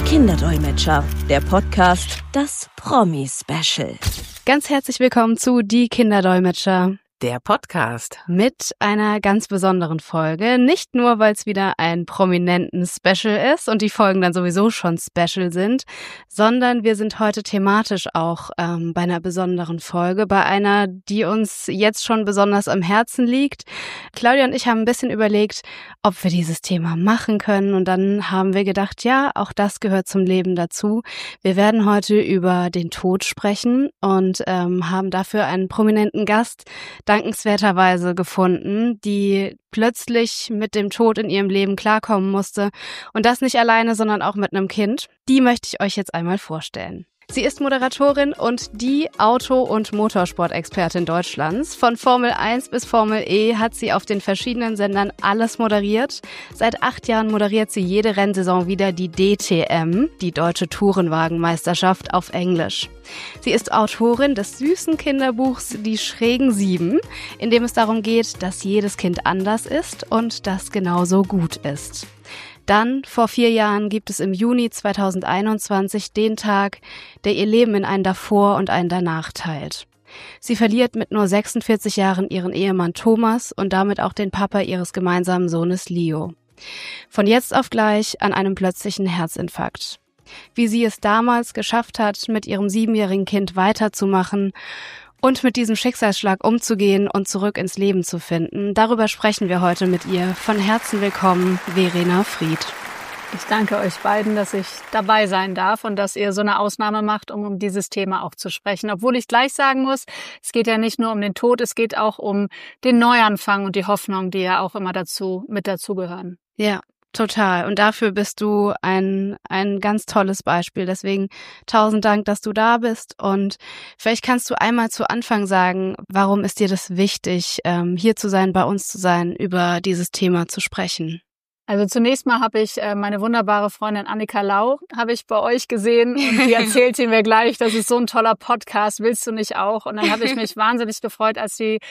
Kinderdolmetscher, der Podcast, das Promi-Special. Ganz herzlich willkommen zu Die Kinderdolmetscher, der Podcast. Mit einer ganz besonderen Folge. Nicht nur, weil es wieder ein prominenten Special ist und die Folgen dann sowieso schon Special sind, sondern wir sind heute thematisch auch bei einer besonderen Folge, bei einer, die uns jetzt schon besonders am Herzen liegt. Claudia und ich haben ein bisschen überlegt, ob wir dieses Thema machen können, und dann haben wir gedacht, ja, auch das gehört zum Leben dazu. Wir werden heute über den Tod sprechen und haben dafür einen prominenten Gast dankenswerterweise gefunden, die plötzlich mit dem Tod in ihrem Leben klarkommen musste. Und das nicht alleine, sondern auch mit einem Kind. Die möchte ich euch jetzt einmal vorstellen. Sie ist Moderatorin und die Auto- und Motorsport-Expertin Deutschlands. Von Formel 1 bis Formel E hat sie auf den verschiedenen Sendern alles moderiert. Seit 8 Jahren moderiert sie jede Rennsaison wieder die DTM, die Deutsche Tourenwagenmeisterschaft auf Englisch. Sie ist Autorin des süßen Kinderbuchs Die schrägen 7, in dem es darum geht, dass jedes Kind anders ist und das genauso gut ist. Dann, vor 4 Jahren, gibt es im Juni 2021 den Tag, der ihr Leben in ein Davor und ein Danach teilt. Sie verliert mit nur 46 Jahren ihren Ehemann Thomas und damit auch den Papa ihres gemeinsamen Sohnes Leo. Von jetzt auf gleich an einem plötzlichen Herzinfarkt. Wie sie es damals geschafft hat, mit ihrem 7-jährigen Kind weiterzumachen und mit diesem Schicksalsschlag umzugehen und zurück ins Leben zu finden. Darüber sprechen wir heute mit ihr. Von Herzen willkommen, Verena Fried. Ich danke euch beiden, dass ich dabei sein darf und dass ihr so eine Ausnahme macht, um dieses Thema auch zu sprechen. Obwohl ich gleich sagen muss, es geht ja nicht nur um den Tod, es geht auch um den Neuanfang und die Hoffnung, die ja auch immer mit dazugehören. Ja. Total. Und dafür bist du ein ganz tolles Beispiel. Deswegen 1000 Dank, dass du da bist. Und vielleicht kannst du einmal zu Anfang sagen, warum ist dir das wichtig, hier zu sein, bei uns zu sein, über dieses Thema zu sprechen? Also zunächst mal habe ich meine wunderbare Freundin Annika Lau habe ich bei euch gesehen und die erzählte mir gleich, das ist so ein toller Podcast, willst du nicht auch? Und dann habe ich mich wahnsinnig gefreut, als die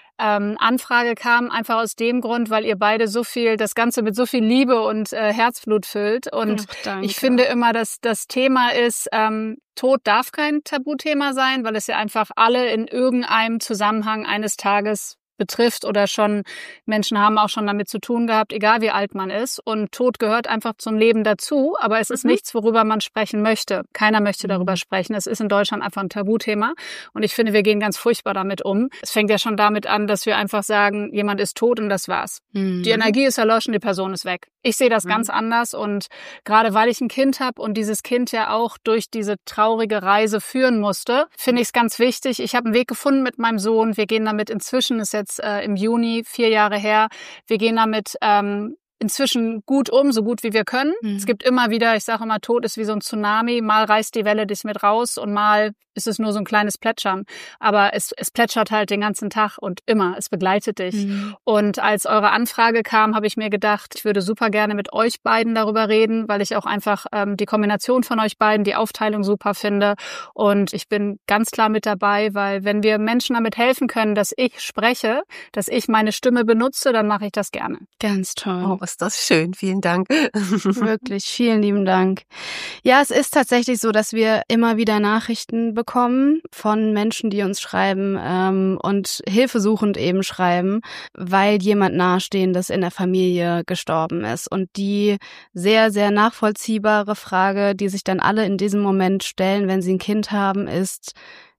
Anfrage kam, einfach aus dem Grund, weil ihr beide das Ganze mit so viel Liebe und Herzblut füllt. Und ich finde immer, dass das Thema ist, Tod darf kein Tabuthema sein, weil es ja einfach alle in irgendeinem Zusammenhang eines Tages betrifft oder schon Menschen haben auch schon damit zu tun gehabt, egal wie alt man ist. Und Tod gehört einfach zum Leben dazu, aber es ist nichts, worüber man sprechen möchte. Keiner möchte darüber sprechen. Es ist in Deutschland einfach ein Tabuthema und ich finde, wir gehen ganz furchtbar damit um. Es fängt ja schon damit an, dass wir einfach sagen, jemand ist tot und das war's. Die Energie ist erloschen, die Person ist weg. Ich sehe das ganz anders und gerade weil ich ein Kind habe und dieses Kind ja auch durch diese traurige Reise führen musste, finde ich es ganz wichtig. Ich habe einen Weg gefunden mit meinem Sohn. Wir gehen damit inzwischen, ist jetzt im Juni 4 Jahre her. Wir gehen damit inzwischen gut um, so gut wie wir können. Es gibt immer wieder, ich sage immer, Tod ist wie so ein Tsunami. Mal reißt die Welle dich mit raus und mal ist es nur so ein kleines Plätschern. Aber es plätschert halt den ganzen Tag und immer. Es begleitet dich. Und als eure Anfrage kam, habe ich mir gedacht, ich würde super gerne mit euch beiden darüber reden, weil ich auch einfach die Kombination von euch beiden, die Aufteilung super finde. Und ich bin ganz klar mit dabei, weil wenn wir Menschen damit helfen können, dass ich spreche, dass ich meine Stimme benutze, dann mache ich das gerne. Ganz toll. Oh, ist das schön. Vielen Dank. Wirklich, vielen lieben Dank. Ja, es ist tatsächlich so, dass wir immer wieder Nachrichten bekommen von Menschen, die uns schreiben und hilfesuchend eben schreiben, weil jemand Nahestehendes in der Familie gestorben ist. Und die sehr, sehr nachvollziehbare Frage, die sich dann alle in diesem Moment stellen, wenn sie ein Kind haben, ist: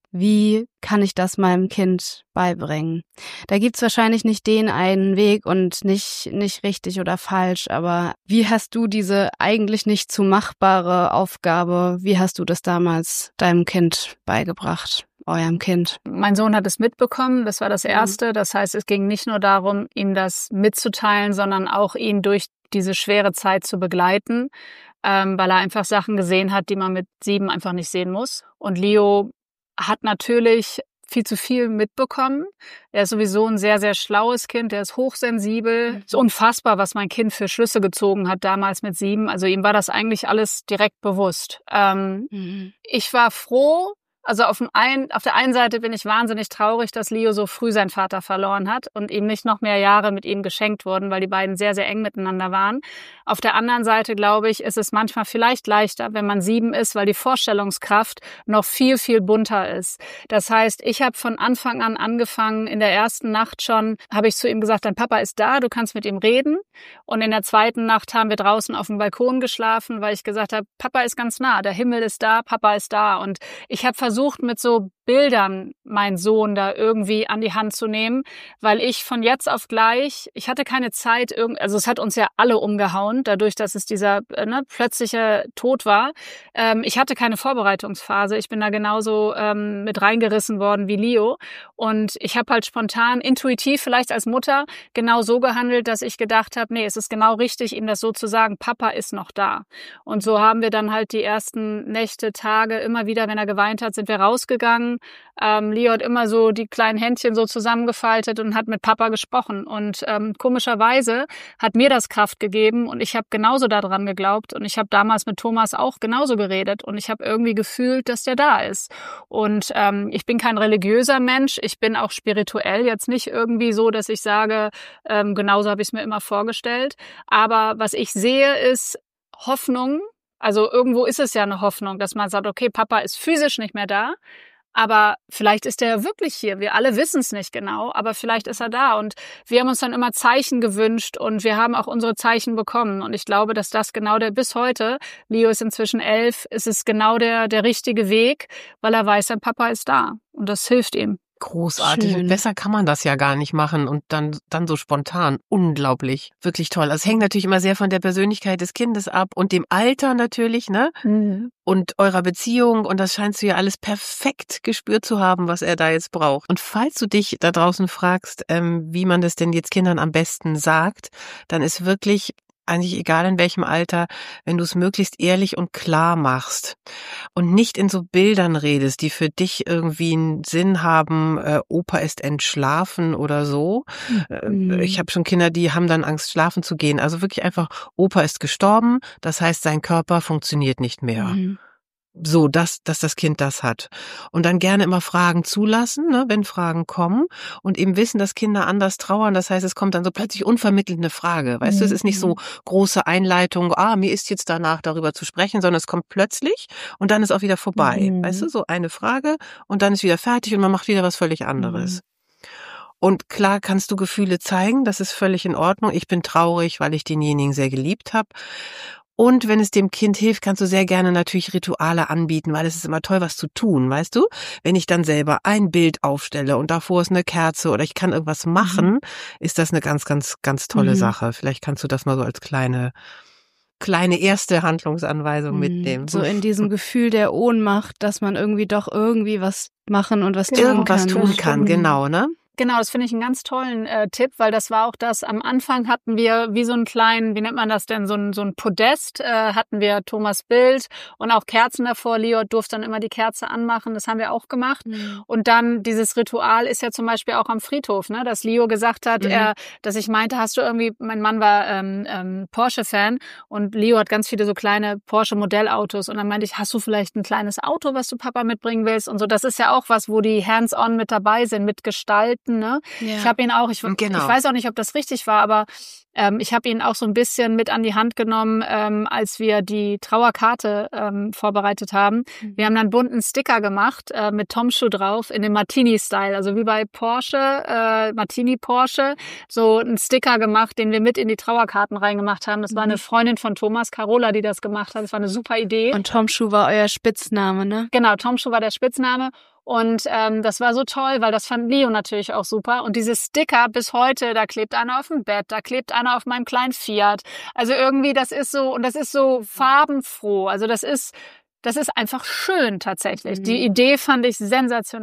Wie kann ich das meinem Kind beibringen? Da gibt's wahrscheinlich nicht den einen Weg und nicht richtig oder falsch, aber wie hast du diese eigentlich nicht zu machbare Aufgabe, wie hast du das damals deinem Kind beigebracht, eurem Kind? Mein Sohn hat es mitbekommen, das war das Erste. Das heißt, es ging nicht nur darum, ihm das mitzuteilen, sondern auch ihn durch diese schwere Zeit zu begleiten, weil er einfach Sachen gesehen hat, die man mit 7 einfach nicht sehen muss. Und Leo hat natürlich viel zu viel mitbekommen. Er ist sowieso ein sehr, sehr schlaues Kind. Er ist hochsensibel. Es ist unfassbar, was mein Kind für Schlüsse gezogen hat damals mit 7. Also ihm war das eigentlich alles direkt bewusst. Ich war froh, Also auf der einen Seite bin ich wahnsinnig traurig, dass Leo so früh seinen Vater verloren hat und ihm nicht noch mehr Jahre mit ihm geschenkt wurden, weil die beiden sehr, sehr eng miteinander waren. Auf der anderen Seite, glaube ich, ist es manchmal vielleicht leichter, wenn man 7 ist, weil die Vorstellungskraft noch viel, viel bunter ist. Das heißt, ich habe von Anfang an angefangen, in der ersten Nacht schon, habe ich zu ihm gesagt, dein Papa ist da, du kannst mit ihm reden. Und in der zweiten Nacht haben wir draußen auf dem Balkon geschlafen, weil ich gesagt habe, Papa ist ganz nah, der Himmel ist da, Papa ist da. Und ich habe versucht, mit so Bildern meinen Sohn da irgendwie an die Hand zu nehmen, weil ich von jetzt auf gleich, ich hatte keine Zeit, also es hat uns ja alle umgehauen, dadurch, dass es dieser plötzliche Tod war. Ich hatte keine Vorbereitungsphase, ich bin da genauso mit reingerissen worden wie Leo und ich habe halt spontan, intuitiv vielleicht als Mutter genau so gehandelt, dass ich gedacht habe, nee, es ist genau richtig, ihm das so zu sagen, Papa ist noch da. Und so haben wir dann halt die ersten Nächte, Tage immer wieder, wenn er geweint hat, sind wir rausgegangen. Leo hat immer so die kleinen Händchen so zusammengefaltet und hat mit Papa gesprochen. Und komischerweise hat mir das Kraft gegeben und ich habe genauso daran geglaubt. Und ich habe damals mit Thomas auch genauso geredet. Und ich habe irgendwie gefühlt, dass der da ist. Und ich bin kein religiöser Mensch. Ich bin auch spirituell jetzt nicht irgendwie so, dass ich sage, genauso habe ich es mir immer vorgestellt. Aber was ich sehe, ist Hoffnung. Also irgendwo ist es ja eine Hoffnung, dass man sagt, okay, Papa ist physisch nicht mehr da, aber vielleicht ist er wirklich hier. Wir alle wissen es nicht genau, aber vielleicht ist er da. Und wir haben uns dann immer Zeichen gewünscht und wir haben auch unsere Zeichen bekommen. Und ich glaube, dass das genau bis heute, Leo ist inzwischen 11, ist es genau der richtige Weg, weil er weiß, sein Papa ist da. Und das hilft ihm. Großartig. Schön. Besser kann man das ja gar nicht machen und dann so spontan. Unglaublich. Wirklich toll. Es hängt natürlich immer sehr von der Persönlichkeit des Kindes ab und dem Alter natürlich, ne? Mhm. Und eurer Beziehung. Und das scheinst du ja alles perfekt gespürt zu haben, was er da jetzt braucht. Und falls du dich da draußen fragst, wie man das denn jetzt Kindern am besten sagt, dann ist wirklich eigentlich egal in welchem Alter, wenn du es möglichst ehrlich und klar machst und nicht in so Bildern redest, die für dich irgendwie einen Sinn haben, Opa ist entschlafen oder so. Ich habe schon Kinder, die haben dann Angst, schlafen zu gehen. Also wirklich einfach, Opa ist gestorben, das heißt, sein Körper funktioniert nicht mehr. Mhm. So, dass das Kind das hat. Und dann gerne immer Fragen zulassen, ne, wenn Fragen kommen und eben wissen, dass Kinder anders trauern. Das heißt, es kommt dann so plötzlich unvermittelt eine Frage. Weißt du, es ist nicht so große Einleitung, mir ist jetzt danach darüber zu sprechen, sondern es kommt plötzlich und dann ist auch wieder vorbei. Weißt du, so eine Frage und dann ist wieder fertig und man macht wieder was völlig anderes. Und klar kannst du Gefühle zeigen, das ist völlig in Ordnung. Ich bin traurig, weil ich denjenigen sehr geliebt habe. Und wenn es dem Kind hilft, kannst du sehr gerne natürlich Rituale anbieten, weil es ist immer toll, was zu tun, weißt du? Wenn ich dann selber ein Bild aufstelle und davor ist eine Kerze oder ich kann irgendwas machen, ist das eine ganz, ganz, ganz tolle Sache. Vielleicht kannst du das mal so als kleine erste Handlungsanweisung mitnehmen. So in diesem Gefühl der Ohnmacht, dass man irgendwie doch irgendwie was machen und was tun kann. Irgendwas tun kann, genau, ne? Genau, das finde ich einen ganz tollen Tipp, weil das war auch das, am Anfang hatten wir wie so einen kleinen, wie nennt man das denn, so ein Podest, hatten wir Thomas Bild und auch Kerzen davor. Leo durfte dann immer die Kerze anmachen, das haben wir auch gemacht. Und dann dieses Ritual ist ja zum Beispiel auch am Friedhof, ne, dass Leo gesagt hat, dass ich meinte, hast du irgendwie, mein Mann war Porsche-Fan und Leo hat ganz viele so kleine Porsche-Modellautos und dann meinte ich, hast du vielleicht ein kleines Auto, was du Papa mitbringen willst und so. Das ist ja auch was, wo die hands-on mit dabei sind, mit Gestalten. Ne? Ja. Ich habe ihn auch, ich weiß auch nicht, ob das richtig war, aber ich habe ihn auch so ein bisschen mit an die Hand genommen, als wir die Trauerkarte vorbereitet haben. Wir haben dann einen bunten Sticker gemacht mit Tom Schuh drauf in dem Martini-Style, also wie bei Porsche, Martini Porsche, so einen Sticker gemacht, den wir mit in die Trauerkarten reingemacht haben. Das war eine Freundin von Thomas, Carola, die das gemacht hat. Das war eine super Idee. Und Tom Schuh war euer Spitzname, ne? Genau, Tom Schuh war der Spitzname. Und das war so toll, weil das fand Leo natürlich auch super. Und diese Sticker bis heute, da klebt einer auf dem Bett, da klebt einer auf meinem kleinen Fiat. Also irgendwie, das ist so, und das ist so farbenfroh. Also das ist einfach schön tatsächlich. Die Idee fand ich sensationell.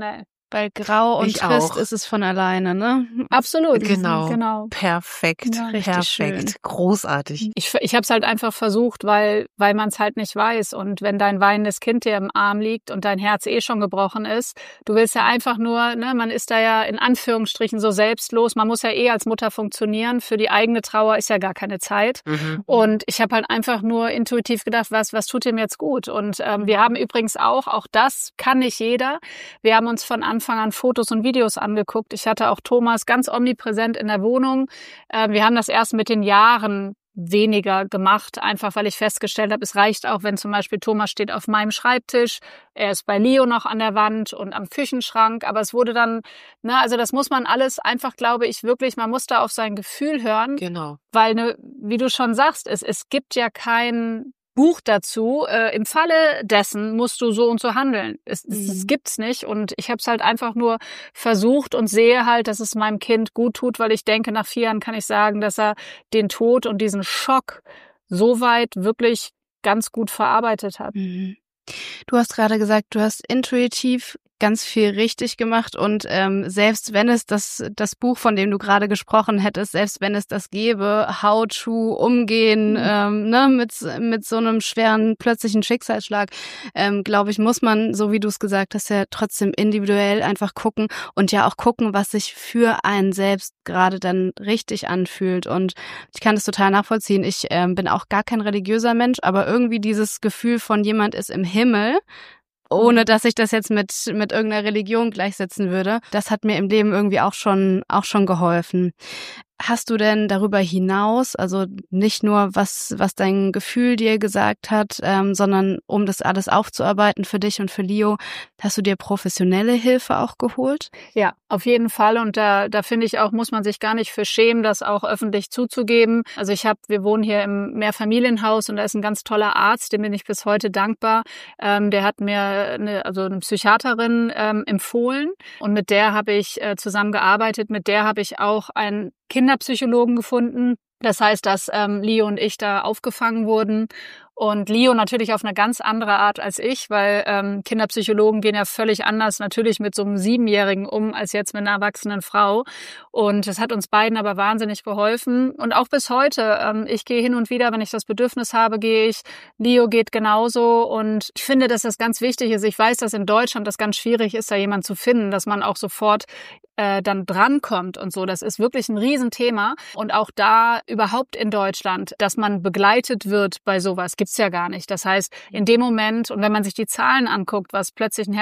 Weil grau und Ich trist auch. ist es von alleine, ne? Absolut. Genau. Perfekt. Ja. Richtig Perfekt. schön. Großartig. Ich habe es halt einfach versucht, weil man es halt nicht weiß. Und wenn dein weinendes Kind dir im Arm liegt und dein Herz schon gebrochen ist, du willst ja einfach nur, ne, man ist da ja in Anführungsstrichen so selbstlos. Man muss ja als Mutter funktionieren. Für die eigene Trauer ist ja gar keine Zeit. Und ich habe halt einfach nur intuitiv gedacht, was tut dem jetzt gut? Und wir haben übrigens auch das kann nicht jeder. Wir haben uns von Anfang an Fotos und Videos angeguckt. Ich hatte auch Thomas ganz omnipräsent in der Wohnung. Wir haben das erst mit den Jahren weniger gemacht, einfach weil ich festgestellt habe, es reicht auch, wenn zum Beispiel Thomas steht auf meinem Schreibtisch, er ist bei Leo noch an der Wand und am Küchenschrank, aber es wurde dann, also das muss man alles einfach, glaube ich, wirklich, man muss da auf sein Gefühl hören, Genau. weil, wie du schon sagst, es gibt ja kein Buch dazu, im Falle dessen musst du so und so handeln. Es gibt's nicht und ich habe es halt einfach nur versucht und sehe halt, dass es meinem Kind gut tut, weil ich denke, nach 4 Jahren kann ich sagen, dass er den Tod und diesen Schock soweit wirklich ganz gut verarbeitet hat. Mhm. Du hast gerade gesagt, du hast intuitiv ganz viel richtig gemacht und selbst wenn es das Buch, von dem du gerade gesprochen hättest, selbst wenn es das gäbe, How to umgehen mit so einem schweren plötzlichen Schicksalsschlag, glaube ich, muss man, so wie du es gesagt hast, ja trotzdem individuell einfach gucken und ja auch gucken, was sich für einen selbst gerade dann richtig anfühlt. Und ich kann das total nachvollziehen. Ich bin auch gar kein religiöser Mensch, aber irgendwie dieses Gefühl von jemand ist im Himmel, ohne dass ich das jetzt mit irgendeiner Religion gleichsetzen würde. Das hat mir im Leben irgendwie auch schon geholfen. Hast du denn darüber hinaus, also nicht nur was dein Gefühl dir gesagt hat, sondern um das alles aufzuarbeiten für dich und für Leo, hast du dir professionelle Hilfe auch geholt? Ja, auf jeden Fall. Und da finde ich auch, muss man sich gar nicht für schämen, das auch öffentlich zuzugeben. Also wir wohnen hier im Mehrfamilienhaus und da ist ein ganz toller Arzt, dem bin ich bis heute dankbar. Der hat mir eine Psychiaterin empfohlen und mit der habe ich zusammengearbeitet. Mit der habe ich auch einen Kinderpsychologen gefunden. Das heißt, dass Leo und ich da aufgefangen wurden. Und Leo natürlich auf eine ganz andere Art als ich, weil Kinderpsychologen gehen ja völlig anders natürlich mit so einem 7-Jährigen um, als jetzt mit einer erwachsenen Frau. Und das hat uns beiden aber wahnsinnig geholfen. Und auch bis heute, ich gehe hin und wieder, wenn ich das Bedürfnis habe, gehe ich. Leo geht genauso. Und ich finde, dass das ganz wichtig ist. Ich weiß, dass in Deutschland das ganz schwierig ist, da jemanden zu finden, dass man auch sofort dann drankommt und so. Das ist wirklich ein Riesenthema. Und auch da überhaupt in Deutschland, dass man begleitet wird bei sowas, gibt's ja gar nicht. Das heißt, in dem Moment, und wenn man sich die Zahlen anguckt, was plötzlichen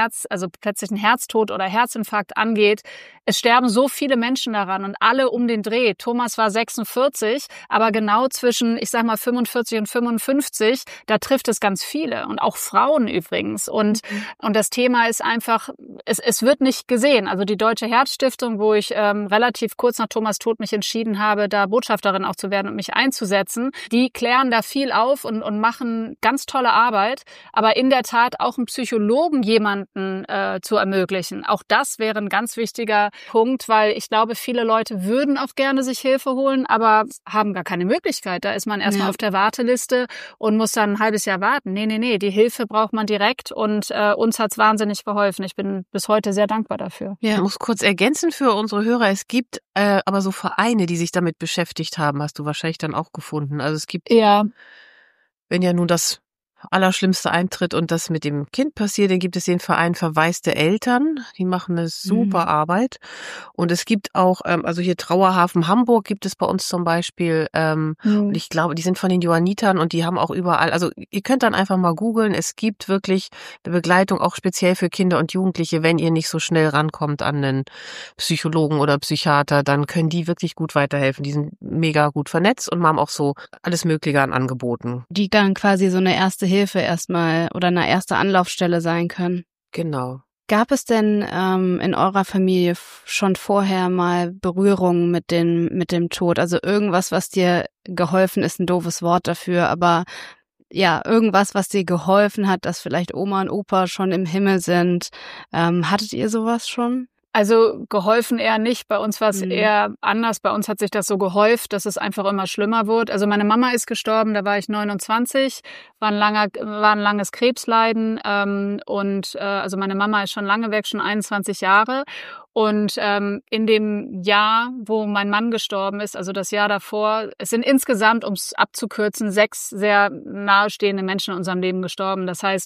Herztod oder Herzinfarkt angeht, es sterben so viele Menschen daran und alle um den Dreh. Thomas war 46, aber genau zwischen, ich sag mal, 45 und 55, da trifft es ganz viele und auch Frauen übrigens. Und das Thema ist einfach, es wird nicht gesehen. Also die Deutsche Herzstiftung, wo ich relativ kurz nach Thomas Tod mich entschieden habe, da Botschafterin auch zu werden und mich einzusetzen, die klären da viel auf und machen ganz tolle Arbeit. Aber in der Tat auch einen Psychologen jemanden zu ermöglichen. Auch das wäre ein ganz wichtiger Punkt, weil ich glaube, viele Leute würden auch gerne sich Hilfe holen, aber haben gar keine Möglichkeit. Da ist man erstmal auf der Warteliste und muss dann ein halbes Jahr warten. Nee, die Hilfe braucht man direkt und uns hat's wahnsinnig geholfen. Ich bin bis heute sehr dankbar dafür. Ja, ich muss kurz ergänzen für unsere Hörer, es gibt aber so Vereine, die sich damit beschäftigt haben, hast du wahrscheinlich dann auch gefunden. Also es gibt, wenn ja nun das Allerschlimmste eintritt und das mit dem Kind passiert, dann gibt es den Verein Verwaiste Eltern, die machen eine super Arbeit. Und es gibt auch, also hier Trauerhafen Hamburg gibt es bei uns zum Beispiel, und ich glaube, die sind von den Johannitern und die haben auch überall, also ihr könnt dann einfach mal googeln, es gibt wirklich eine Begleitung auch speziell für Kinder und Jugendliche, wenn ihr nicht so schnell rankommt an einen Psychologen oder Psychiater, dann können die wirklich gut weiterhelfen. Die sind mega gut vernetzt und haben auch so alles Mögliche an Angeboten. Die dann quasi so eine erste Hilfe erstmal oder eine erste Anlaufstelle sein können. Genau. Gab es denn in eurer Familie schon vorher mal Berührungen mit dem Tod? Also irgendwas, was dir geholfen ist, ein doofes Wort dafür, aber ja, irgendwas, was dir geholfen hat, dass vielleicht Oma und Opa schon im Himmel sind. Hattet ihr sowas schon? Also geholfen eher nicht. Bei uns war es eher anders. Bei uns hat sich das so gehäuft, dass es einfach immer schlimmer wird. Also meine Mama ist gestorben, da war ich 29, war ein langes Krebsleiden. Also meine Mama ist schon lange weg, schon 21 Jahre. Und in dem Jahr, wo mein Mann gestorben ist, also das Jahr davor, es sind insgesamt, um es abzukürzen, 6 sehr nahestehende Menschen in unserem Leben gestorben. Das heißt,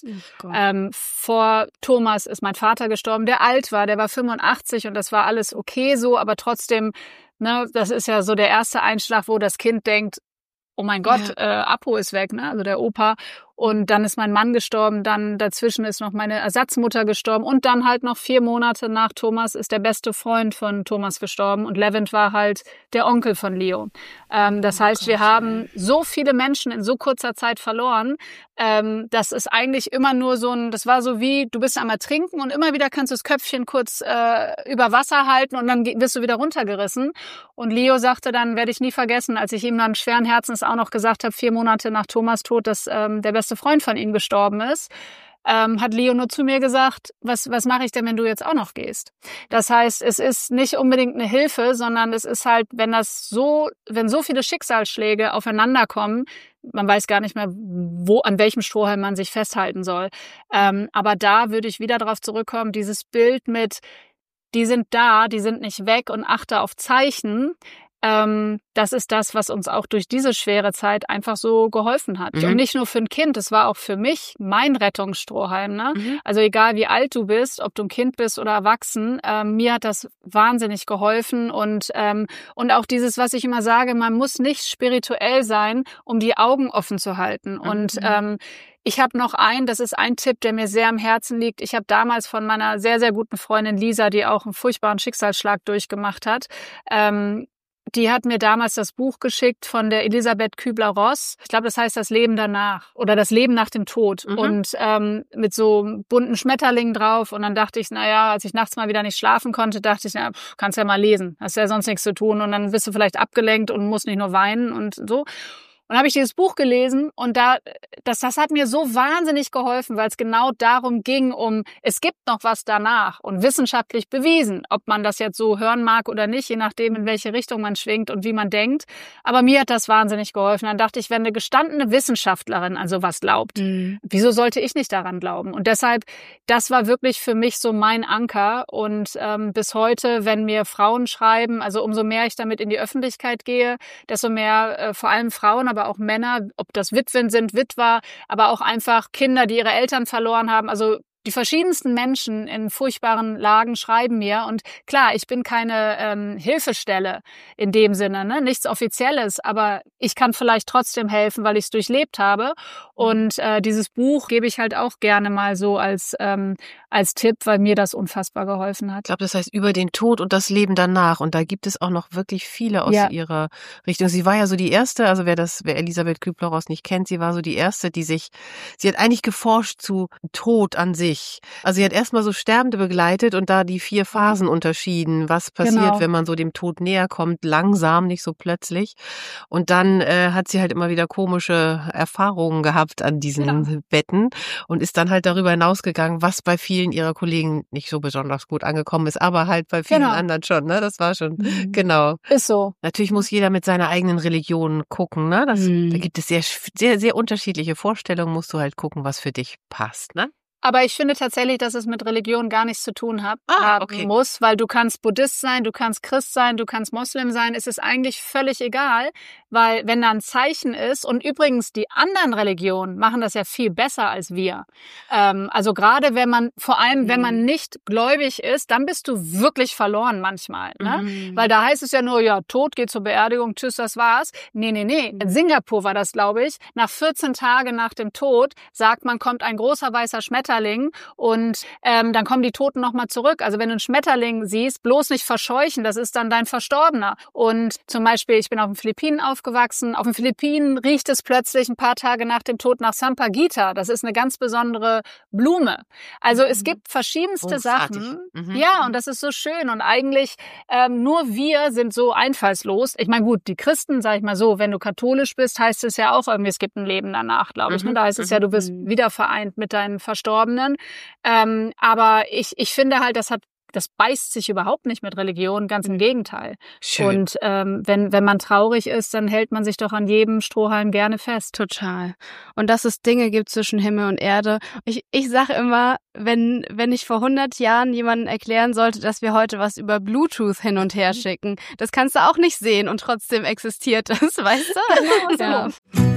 vor Thomas ist mein Vater gestorben, der alt war, der war 85 und das war alles okay so, aber trotzdem, ne, das ist ja so der erste Einschlag, wo das Kind denkt, oh mein Gott, Apo ist weg, ne, also der Opa. Und dann ist mein Mann gestorben, dann dazwischen ist noch meine Ersatzmutter gestorben und dann halt noch 4 Monate nach Thomas ist der beste Freund von Thomas gestorben und Levent war halt der Onkel von Leo. Das heißt, wir haben so viele Menschen in so kurzer Zeit verloren, das ist eigentlich immer nur das war so wie, du bist einmal trinken und immer wieder kannst du das Köpfchen kurz über Wasser halten und dann wirst du wieder runtergerissen. Und Leo sagte dann, werde ich nie vergessen, als ich ihm dann schweren Herzens auch noch gesagt habe, 4 Monate nach Thomas Tod, dass der beste Freund von ihm gestorben ist, hat Leo nur zu mir gesagt, was mache ich denn, wenn du jetzt auch noch gehst? Das heißt, es ist nicht unbedingt eine Hilfe, sondern es ist halt, wenn so viele Schicksalsschläge aufeinander kommen, man weiß gar nicht mehr, an welchem Strohhalm man sich festhalten soll. Aber da würde ich wieder darauf zurückkommen, dieses Bild mit, die sind da, die sind nicht weg und achte auf Zeichen. Das ist das, was uns auch durch diese schwere Zeit einfach so geholfen hat. Und nicht nur für ein Kind, es war auch für mich mein Rettungsstrohhalm. Ne? Also egal wie alt du bist, ob du ein Kind bist oder erwachsen, mir hat das wahnsinnig geholfen. Und auch dieses, was ich immer sage, man muss nicht spirituell sein, um die Augen offen zu halten. Und ich habe noch das ist ein Tipp, der mir sehr am Herzen liegt. Ich habe damals von meiner sehr, sehr guten Freundin Lisa, die auch einen furchtbaren Schicksalsschlag durchgemacht hat, die hat mir damals das Buch geschickt von der Elisabeth Kübler-Ross. Ich glaube, das heißt Das Leben danach oder Das Leben nach dem Tod. Und mit so bunten Schmetterlingen drauf. Und dann dachte ich, naja, als ich nachts mal wieder nicht schlafen konnte, dachte ich, na, kannst ja mal lesen. Hast ja sonst nichts zu tun. Und dann bist du vielleicht abgelenkt und musst nicht nur weinen und so. Und dann habe ich dieses Buch gelesen und das hat mir so wahnsinnig geholfen, weil es genau darum ging, es gibt noch was danach und wissenschaftlich bewiesen, ob man das jetzt so hören mag oder nicht, je nachdem, in welche Richtung man schwingt und wie man denkt. Aber mir hat das wahnsinnig geholfen. Dann dachte ich, wenn eine gestandene Wissenschaftlerin an sowas glaubt, wieso sollte ich nicht daran glauben? Und deshalb, das war wirklich für mich so mein Anker. Und bis heute, wenn mir Frauen schreiben, also umso mehr ich damit in die Öffentlichkeit gehe, desto mehr vor allem Frauen, aber auch Männer, ob das Witwen sind, Witwer, aber auch einfach Kinder, die ihre Eltern verloren haben. Also die verschiedensten Menschen in furchtbaren Lagen schreiben mir. Und klar, ich bin keine Hilfestelle in dem Sinne, ne? Nichts Offizielles, aber ich kann vielleicht trotzdem helfen, weil ich es durchlebt habe. Und dieses Buch gebe ich halt auch gerne mal so als Tipp, weil mir das unfassbar geholfen hat. Ich glaube, das heißt über den Tod und das Leben danach. Und da gibt es auch noch wirklich viele aus ihrer Richtung. Sie war ja so die erste, also wer Elisabeth Kübler-Ross nicht kennt, sie war so die erste, sie hat eigentlich geforscht zu Tod an sich. Also sie hat erstmal so Sterbende begleitet und da die 4 Phasen unterschieden, was passiert, wenn man so dem Tod näher kommt, langsam, nicht so plötzlich. Und dann hat sie halt immer wieder komische Erfahrungen gehabt an diesen Betten und ist dann halt darüber hinausgegangen, was bei vielen ihrer Kollegen nicht so besonders gut angekommen ist, aber halt bei vielen anderen schon, ne? Das war schon, genau. Ist so. Natürlich muss jeder mit seiner eigenen Religion gucken, ne? Da gibt es sehr, sehr, sehr unterschiedliche Vorstellungen, musst du halt gucken, was für dich passt, ne? Aber ich finde tatsächlich, dass es mit Religion gar nichts zu tun haben muss, weil du kannst Buddhist sein, du kannst Christ sein, du kannst Moslem sein. Es ist eigentlich völlig egal, weil wenn da ein Zeichen ist und übrigens die anderen Religionen machen das ja viel besser als wir. Also gerade wenn man nicht gläubig ist, dann bist du wirklich verloren manchmal. Ne? Weil da heißt es ja nur, ja, Tod, geht zur Beerdigung, tschüss, das war's. Nee. In Singapur war das, glaube ich, nach 14 Tagen nach dem Tod sagt man, kommt ein großer weißer Schmetterling und dann kommen die Toten nochmal zurück. Also wenn du einen Schmetterling siehst, bloß nicht verscheuchen, das ist dann dein Verstorbener. Und zum Beispiel, ich bin auf den Philippinen aufgewachsen. Auf den Philippinen riecht es plötzlich ein paar Tage nach dem Tod nach Sampaguita. Das ist eine ganz besondere Blume. Also es gibt verschiedenste Sachen. Ja, und das ist so schön. Und eigentlich nur wir sind so einfallslos. Ich meine, gut, die Christen, sag ich mal so, wenn du katholisch bist, heißt es ja auch irgendwie, es gibt ein Leben danach, glaube ich. Ne? Da heißt es ja, du wirst wieder vereint mit deinen Verstorbenen. Aber ich finde halt, das das beißt sich überhaupt nicht mit Religion, ganz im Gegenteil. Schön. Und wenn man traurig ist, dann hält man sich doch an jedem Strohhalm gerne fest. Total. Und dass es Dinge gibt zwischen Himmel und Erde. Ich sage immer, wenn ich vor 100 Jahren jemandem erklären sollte, dass wir heute was über Bluetooth hin und her schicken, das kannst du auch nicht sehen und trotzdem existiert das, weißt du? Genau so. Ja.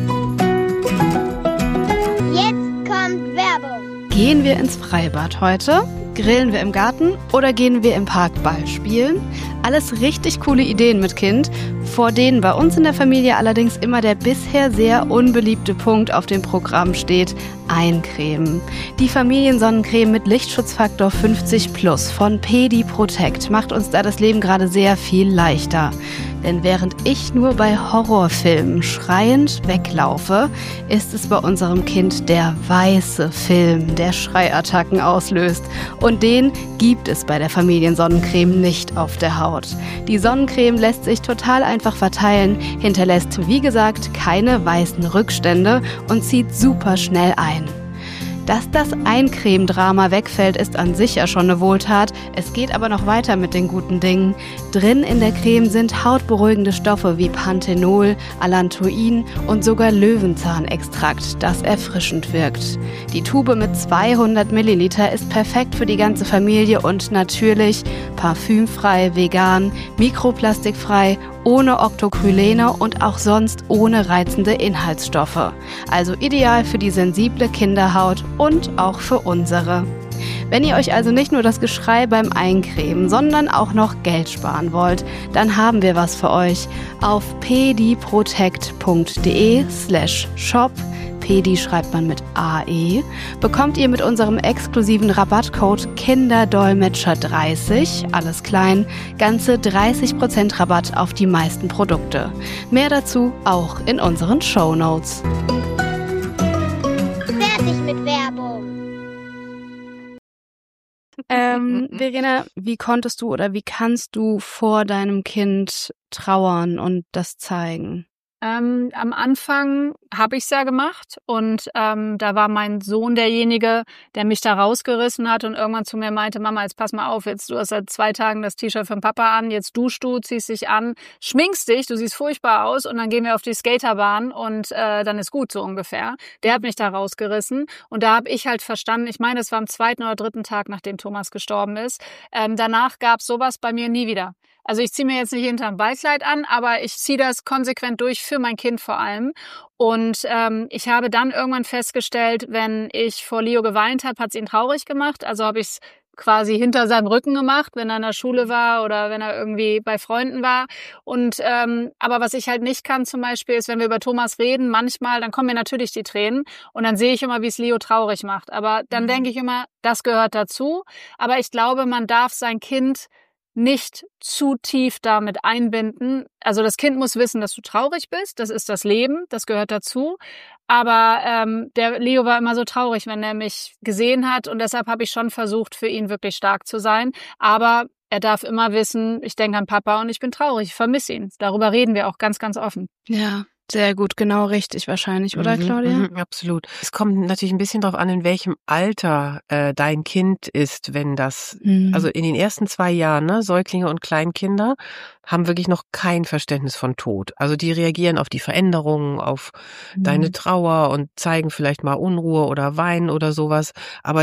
Jetzt kommt Werbung. Gehen wir ins Freibad heute? Grillen wir im Garten oder gehen wir im Park Ball spielen? Alles richtig coole Ideen mit Kind, vor denen bei uns in der Familie allerdings immer der bisher sehr unbeliebte Punkt auf dem Programm steht: Eincremen. Die Familiensonnencreme mit Lichtschutzfaktor 50+ von Pedi Protect macht uns da das Leben gerade sehr viel leichter. Denn während ich nur bei Horrorfilmen schreiend weglaufe, ist es bei unserem Kind der weiße Film, der Schreiattacken auslöst. Und den gibt es bei der Familiensonnencreme nicht auf der Haut. Die Sonnencreme lässt sich total einfach verteilen, hinterlässt wie gesagt keine weißen Rückstände und zieht super schnell ein. Dass das Eincremedrama wegfällt, ist an sich ja schon eine Wohltat. Es geht aber noch weiter mit den guten Dingen. Drin in der Creme sind hautberuhigende Stoffe wie Panthenol, Allantoin und sogar Löwenzahnextrakt, das erfrischend wirkt. Die Tube mit 200 Milliliter ist perfekt für die ganze Familie und natürlich parfümfrei, vegan, mikroplastikfrei, ohne Octocrylene und auch sonst ohne reizende Inhaltsstoffe. Also ideal für die sensible Kinderhaut und auch für unsere. Wenn ihr euch also nicht nur das Geschrei beim Eincremen, sondern auch noch Geld sparen wollt, dann haben wir was für euch. Auf pediprotect.de/shop, Pedi schreibt man mit AE, bekommt ihr mit unserem exklusiven Rabattcode Kinderdolmetscher30, alles klein, ganze 30% Rabatt auf die meisten Produkte. Mehr dazu auch in unseren Shownotes. Fertig mit Werbung. Verena, wie konntest du oder wie kannst du vor deinem Kind trauern und das zeigen? Am Anfang habe ich es ja gemacht und da war mein Sohn derjenige, der mich da rausgerissen hat und irgendwann zu mir meinte: Mama, jetzt pass mal auf, jetzt du hast seit 2 Tagen das T-Shirt vom Papa an, jetzt duschst du, ziehst dich an, schminkst dich, du siehst furchtbar aus und dann gehen wir auf die Skaterbahn und dann ist gut, so ungefähr. Der hat mich da rausgerissen und da habe ich halt verstanden, ich meine, es war am 2. oder 3. Tag, nachdem Thomas gestorben ist, danach gab es sowas bei mir nie wieder. Also ich ziehe mir jetzt nicht hinterm Ballkleid an, aber ich ziehe das konsequent durch, für mein Kind vor allem. Und ich habe dann irgendwann festgestellt, wenn ich vor Leo geweint habe, hat es ihn traurig gemacht. Also habe ich es quasi hinter seinem Rücken gemacht, wenn er in der Schule war oder wenn er irgendwie bei Freunden war. Und aber was ich halt nicht kann zum Beispiel ist, wenn wir über Thomas reden, manchmal, dann kommen mir natürlich die Tränen und dann sehe ich immer, wie es Leo traurig macht. Aber dann denke ich immer, das gehört dazu. Aber ich glaube, man darf sein Kind nicht zu tief damit einbinden. Also das Kind muss wissen, dass du traurig bist. Das ist das Leben, das gehört dazu. Aber der Leo war immer so traurig, wenn er mich gesehen hat. Und deshalb habe ich schon versucht, für ihn wirklich stark zu sein. Aber er darf immer wissen, ich denke an Papa und ich bin traurig, ich vermisse ihn. Darüber reden wir auch ganz, ganz offen. Ja, sehr gut, genau richtig wahrscheinlich, oder Claudia? Absolut. Es kommt natürlich ein bisschen darauf an, in welchem Alter dein Kind ist, wenn das, also in den ersten 2 Jahren, ne, Säuglinge und Kleinkinder haben wirklich noch kein Verständnis von Tod. Also die reagieren auf die Veränderungen, auf deine Trauer und zeigen vielleicht mal Unruhe oder Weinen oder sowas. Aber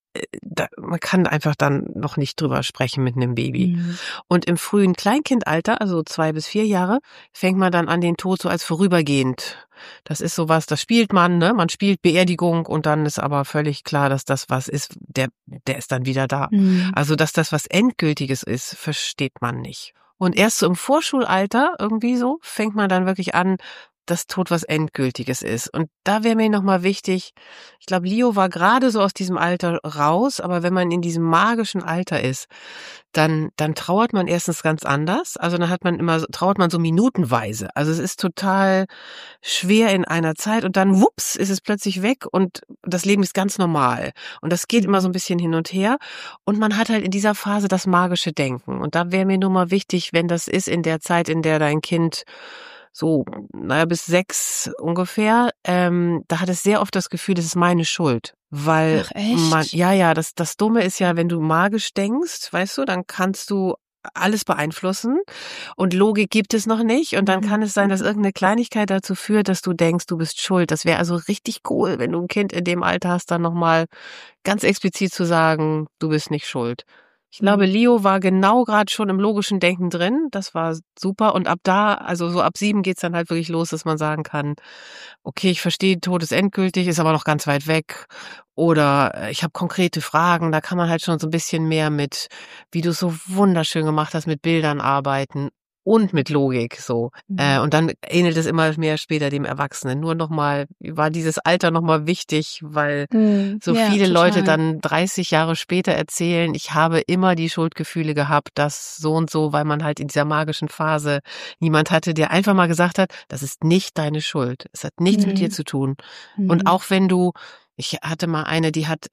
man kann einfach dann noch nicht drüber sprechen mit einem Baby. Und im frühen Kleinkindalter, also 2 bis 4 Jahre, fängt man dann an, den Tod so als vorübergehend. Das ist sowas, das spielt man, ne? Man spielt Beerdigung und dann ist aber völlig klar, dass das was ist, der ist dann wieder da. Also, dass das was Endgültiges ist, versteht man nicht. Und erst so im Vorschulalter irgendwie so fängt man dann wirklich an, dass Tod was Endgültiges ist. Und da wäre mir nochmal wichtig, ich glaube, Leo war gerade so aus diesem Alter raus, aber wenn man in diesem magischen Alter ist, dann trauert man erstens ganz anders. Also dann trauert man so minutenweise. Also es ist total schwer in einer Zeit und dann wups ist es plötzlich weg und das Leben ist ganz normal. Und das geht immer so ein bisschen hin und her. Und man hat halt in dieser Phase das magische Denken. Und da wäre mir nur mal wichtig, wenn das ist in der Zeit, in der dein Kind so, bis 6 ungefähr, da hat es sehr oft das Gefühl, das ist meine Schuld. Weil Ach, echt? das Dumme ist ja, wenn du magisch denkst, weißt du, dann kannst du alles beeinflussen und Logik gibt es noch nicht und dann kann es sein, dass irgendeine Kleinigkeit dazu führt, dass du denkst, du bist schuld. Das wäre also richtig cool, wenn du ein Kind in dem Alter hast, dann nochmal ganz explizit zu sagen, du bist nicht schuld. Ich glaube, Leo war genau gerade schon im logischen Denken drin. Das war super. Und ab da, also so ab 7 geht's dann halt wirklich los, dass man sagen kann, okay, ich verstehe, Tod ist endgültig, ist aber noch ganz weit weg. Oder ich habe konkrete Fragen. Da kann man halt schon so ein bisschen mehr mit, wie du es so wunderschön gemacht hast, mit Bildern arbeiten und mit Logik so. Und dann ähnelt es immer mehr später dem Erwachsenen. Nur nochmal, war dieses Alter nochmal wichtig, weil so viele Leute dann 30 Jahre später erzählen, ich habe immer die Schuldgefühle gehabt, dass so und so, weil man halt in dieser magischen Phase niemand hatte, der einfach mal gesagt hat, das ist nicht deine Schuld. Es hat nichts mit dir zu tun. Und auch wenn ich hatte mal eine, die hat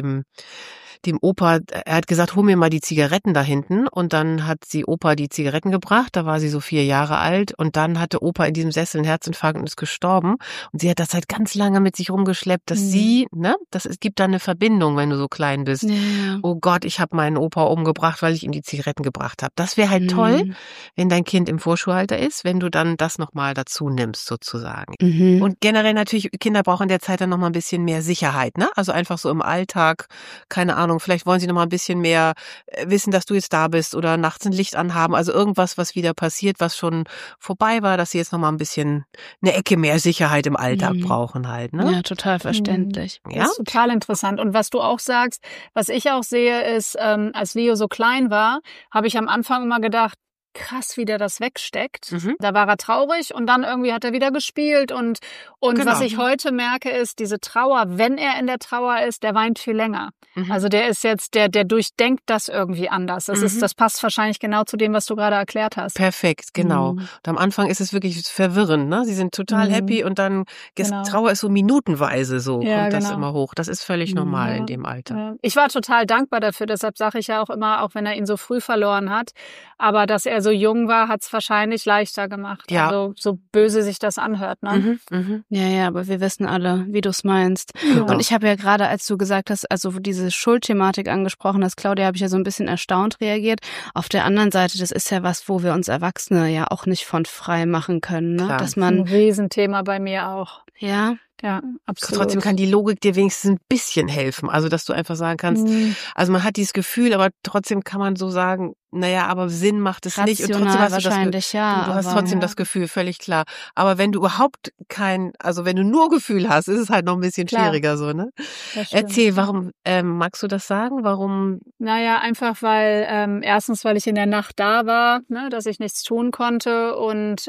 dem Opa, er hat gesagt, hol mir mal die Zigaretten da hinten und dann hat sie Opa die Zigaretten gebracht, da war sie so 4 Jahre alt und dann hatte Opa in diesem Sessel einen Herzinfarkt und ist gestorben und sie hat das halt ganz lange mit sich rumgeschleppt, dass es gibt da eine Verbindung, wenn du so klein bist. Ja. Oh Gott, ich habe meinen Opa umgebracht, weil ich ihm die Zigaretten gebracht habe. Das wäre halt toll, wenn dein Kind im Vorschulalter ist, wenn du dann das nochmal dazu nimmst sozusagen. Und generell natürlich, Kinder brauchen in der Zeit dann nochmal ein bisschen mehr Sicherheit, ne? Also einfach so im Alltag, keine Ahnung, vielleicht wollen sie noch mal ein bisschen mehr wissen, dass du jetzt da bist oder nachts ein Licht anhaben. Also irgendwas, was wieder passiert, was schon vorbei war, dass sie jetzt noch mal ein bisschen eine Ecke mehr Sicherheit im Alltag brauchen halt. Ne? Ja, total verständlich. Ja? Das ist total interessant. Und was du auch sagst, was ich auch sehe, ist, als Leo so klein war, habe ich am Anfang immer gedacht, krass, wie der das wegsteckt. Da war er traurig und dann irgendwie hat er wieder gespielt und Genau. Was ich heute merke ist, diese Trauer, wenn er in der Trauer ist, der weint viel länger. Also der ist jetzt, der durchdenkt das irgendwie anders. Das passt wahrscheinlich genau zu dem, was du gerade erklärt hast. Perfekt, genau. Und am Anfang ist es wirklich verwirrend, ne? Sie sind total happy und dann Trauer ist so minutenweise so, kommt das immer hoch. Das ist völlig normal in dem Alter. Ja. Ich war total dankbar dafür, deshalb sage ich ja auch immer, auch wenn er ihn so früh verloren hat, aber dass er so jung war, hat es wahrscheinlich leichter gemacht. Ja. Also so böse sich das anhört, ne? Ja, aber wir wissen alle, wie du es meinst. Genau. Und ich habe ja gerade, als du gesagt hast, also diese Schuldthematik angesprochen hast, Claudia, habe ich ja so ein bisschen erstaunt reagiert. Auf der anderen Seite, das ist ja was, wo wir uns Erwachsene ja auch nicht von frei machen können, ne? Klar. Dass man Ein Riesenthema bei mir auch. Ja, absolut. Trotzdem kann die Logik dir wenigstens ein bisschen helfen. Also, dass du einfach sagen kannst, also man hat dieses Gefühl, aber trotzdem kann man so sagen, naja, aber Sinn macht es nicht. Und trotzdem rational hast du wahrscheinlich, ja. du hast aber- trotzdem das Gefühl, völlig klar. Aber wenn du überhaupt wenn du nur Gefühl hast, ist es halt noch ein bisschen Klar. schwieriger so, ne? Das stimmt. Erzähl, warum, magst du das sagen? Warum? Naja, einfach weil, erstens, weil ich in der Nacht da war, ne, dass ich nichts tun konnte und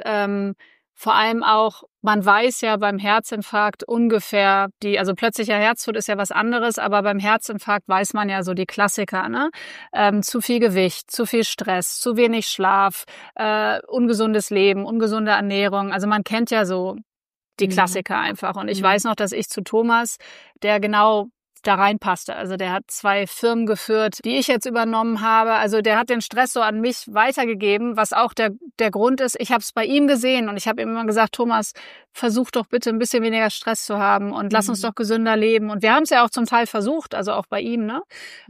vor allem auch, man weiß ja beim Herzinfarkt ungefähr also plötzlicher Herztod ist ja was anderes, aber beim Herzinfarkt weiß man ja so die Klassiker, ne? Zu viel Gewicht, zu viel Stress, zu wenig Schlaf, ungesundes Leben, ungesunde Ernährung. Also man kennt ja so die Klassiker einfach. Und ich weiß noch, dass ich zu Thomas, der genau da reinpasste. Also der hat 2 Firmen geführt, die ich jetzt übernommen habe. Also der hat den Stress so an mich weitergegeben, was auch der Grund ist. Ich habe es bei ihm gesehen und ich habe ihm immer gesagt, Thomas, versuch doch bitte ein bisschen weniger Stress zu haben und lass uns doch gesünder leben. Und wir haben es ja auch zum Teil versucht, also auch bei ihm, ne?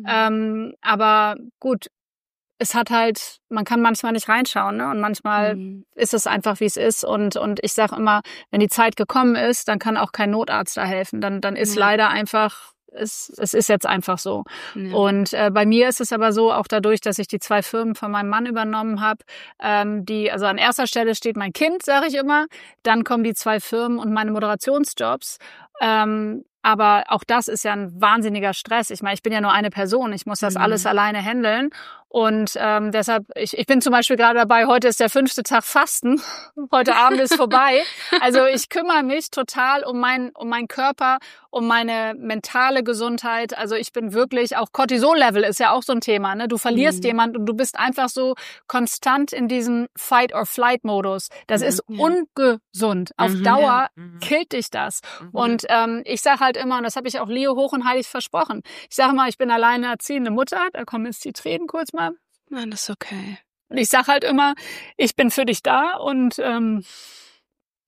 Aber gut, es hat halt, man kann manchmal nicht reinschauen, ne? Und manchmal ist es einfach, wie es ist. Und ich sage immer, wenn die Zeit gekommen ist, dann kann auch kein Notarzt da helfen. Dann ist leider einfach, es ist jetzt einfach so. Ja. Und bei mir ist es aber so, auch dadurch, dass ich die 2 Firmen von meinem Mann übernommen habe, also an erster Stelle steht mein Kind, sage ich immer, dann kommen die 2 Firmen und meine Moderationsjobs. Aber auch das ist ja ein wahnsinniger Stress. Ich meine, ich bin ja nur eine Person. Ich muss das alles alleine handeln. Und deshalb, ich bin zum Beispiel gerade dabei, heute ist der 5. Tag Fasten. Heute Abend ist vorbei. Also ich kümmere mich total um meinen Körper, um meine mentale Gesundheit. Also ich bin wirklich, auch Cortisol-Level ist ja auch so ein Thema. Ne? Du verlierst jemanden und du bist einfach so konstant in diesem Fight-or-Flight-Modus. Das ist ungesund. Auf Dauer killt dich das. Und ich sage halt immer, und das habe ich auch Leo hoch und heilig versprochen, ich sage mal, ich bin alleinerziehende Mutter, da kommen jetzt die Tränen kurz mal. Nein, das ist okay. Und ich sage halt immer, ich bin für dich da und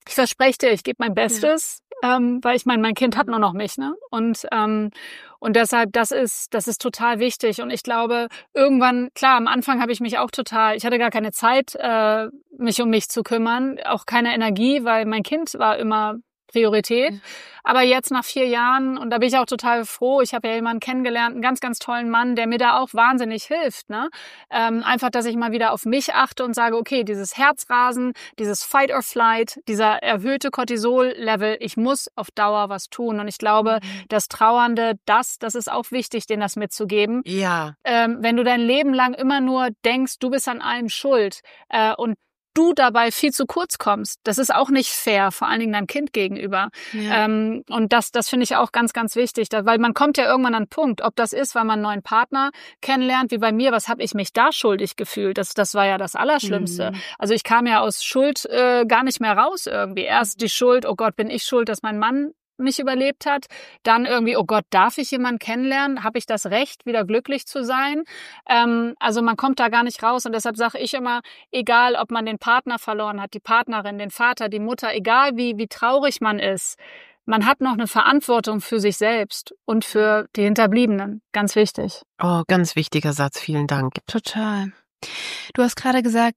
ich verspreche dir, ich gebe mein Bestes, weil ich meine, mein Kind hat nur noch mich, ne? Und deshalb, das ist total wichtig. Und ich glaube, irgendwann, klar, am Anfang habe ich mich auch ich hatte gar keine Zeit, mich um mich zu kümmern, auch keine Energie, weil mein Kind war immer Priorität. Ja. Aber jetzt nach 4 Jahren, und da bin ich auch total froh, ich habe ja jemanden kennengelernt, einen ganz, ganz tollen Mann, der mir da auch wahnsinnig hilft. Ne? Einfach, dass ich mal wieder auf mich achte und sage, okay, dieses Herzrasen, dieses Fight or Flight, dieser erhöhte Cortisol-Level, ich muss auf Dauer was tun. Und ich glaube, das Trauernde, das ist auch wichtig, denen das mitzugeben. Ja. Wenn du dein Leben lang immer nur denkst, du bist an allem schuld und du dabei viel zu kurz kommst. Das ist auch nicht fair, vor allen Dingen deinem Kind gegenüber. Ja. Und das finde ich auch ganz, ganz wichtig, weil man kommt ja irgendwann an einen Punkt, ob das ist, weil man einen neuen Partner kennenlernt, wie bei mir, was habe ich mich da schuldig gefühlt? Das war ja das Allerschlimmste. Also ich kam ja aus Schuld gar nicht mehr raus irgendwie. Erst die Schuld, oh Gott, bin ich schuld, dass mein Mann nicht überlebt hat, dann irgendwie, oh Gott, darf ich jemanden kennenlernen? Habe ich das Recht, wieder glücklich zu sein? Also man kommt da gar nicht raus und deshalb sage ich immer, egal ob man den Partner verloren hat, die Partnerin, den Vater, die Mutter, egal wie traurig man ist, man hat noch eine Verantwortung für sich selbst und für die Hinterbliebenen. Ganz wichtig. Oh, ganz wichtiger Satz, vielen Dank. Total. Du hast gerade gesagt,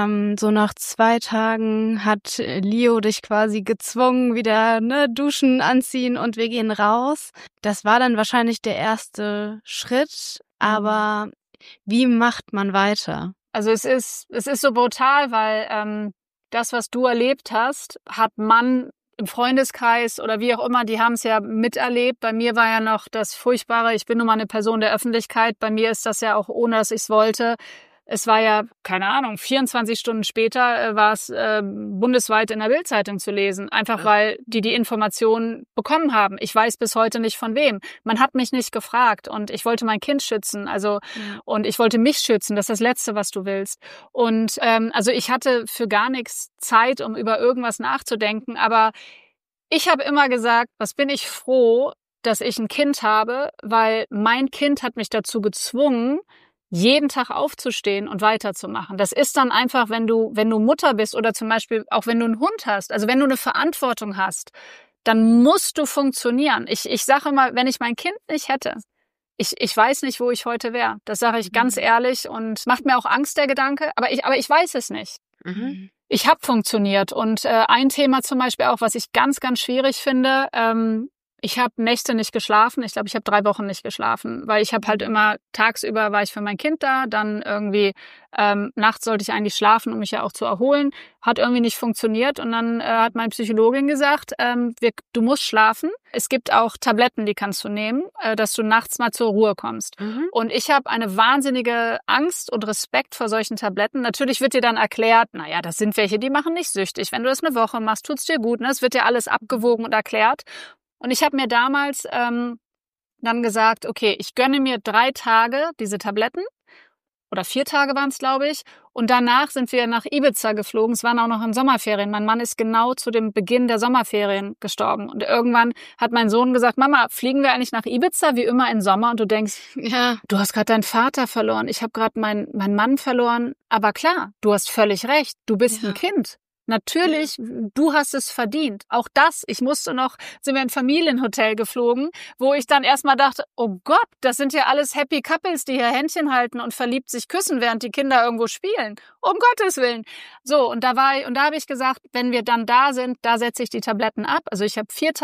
so nach 2 Tagen hat Leo dich quasi gezwungen, wieder duschen, anziehen und wir gehen raus. Das war dann wahrscheinlich der erste Schritt, aber wie macht man weiter? Also es ist so brutal, weil das, was du erlebt hast, hat man im Freundeskreis oder wie auch immer, die haben es ja miterlebt. Bei mir war ja noch das Furchtbare, ich bin nun mal eine Person der Öffentlichkeit, bei mir ist das ja auch, ohne dass ich es wollte. Es war ja, keine Ahnung, 24 Stunden später war es bundesweit in der Bild-Zeitung zu lesen. Einfach weil die Informationen bekommen haben. Ich weiß bis heute nicht von wem. Man hat mich nicht gefragt und ich wollte mein Kind schützen. Und ich wollte mich schützen. Das ist das Letzte, was du willst. Und also ich hatte für gar nichts Zeit, um über irgendwas nachzudenken. Aber ich habe immer gesagt, was bin ich froh, dass ich ein Kind habe, weil mein Kind hat mich dazu gezwungen, jeden Tag aufzustehen und weiterzumachen. Das ist dann einfach, wenn du Mutter bist oder zum Beispiel auch wenn du einen Hund hast, also wenn du eine Verantwortung hast, dann musst du funktionieren. Ich sage immer, wenn ich mein Kind nicht hätte, ich weiß nicht, wo ich heute wäre. Das sage ich ganz ehrlich und macht mir auch Angst, der Gedanke, aber ich weiß es nicht. Ich habe funktioniert und ein Thema zum Beispiel auch, was ich ganz, ganz schwierig finde, ich habe Nächte nicht geschlafen. Ich glaube, ich habe 3 Wochen nicht geschlafen, weil ich habe halt immer, tagsüber war ich für mein Kind da, dann irgendwie nachts sollte ich eigentlich schlafen, um mich ja auch zu erholen. Hat irgendwie nicht funktioniert und dann hat meine Psychologin gesagt, du musst schlafen. Es gibt auch Tabletten, die kannst du nehmen, dass du nachts mal zur Ruhe kommst. Und ich habe eine wahnsinnige Angst und Respekt vor solchen Tabletten. Natürlich wird dir dann erklärt, naja, das sind welche, die machen nicht süchtig. Wenn du das eine Woche machst, tut's dir gut. Ne? Es wird dir alles abgewogen und erklärt. Und ich habe mir damals dann gesagt, okay, ich gönne mir 3 Tage diese Tabletten oder 4 Tage waren es, glaube ich. Und danach sind wir nach Ibiza geflogen. Es waren auch noch in Sommerferien. Mein Mann ist genau zu dem Beginn der Sommerferien gestorben. Und irgendwann hat mein Sohn gesagt, Mama, fliegen wir eigentlich nach Ibiza wie immer im Sommer? Und du denkst, ja, du hast gerade deinen Vater verloren. Ich habe gerade meinen Mann verloren. Aber klar, du hast völlig recht. Du bist ein Kind. Natürlich, du hast es verdient. Auch das, sind wir in ein Familienhotel geflogen, wo ich dann erstmal dachte, oh Gott, das sind ja alles Happy Couples, die hier Händchen halten und verliebt sich küssen, während die Kinder irgendwo spielen. Um Gottes Willen. So, und da habe ich gesagt, wenn wir dann da sind, da setze ich die Tabletten ab. Also ich habe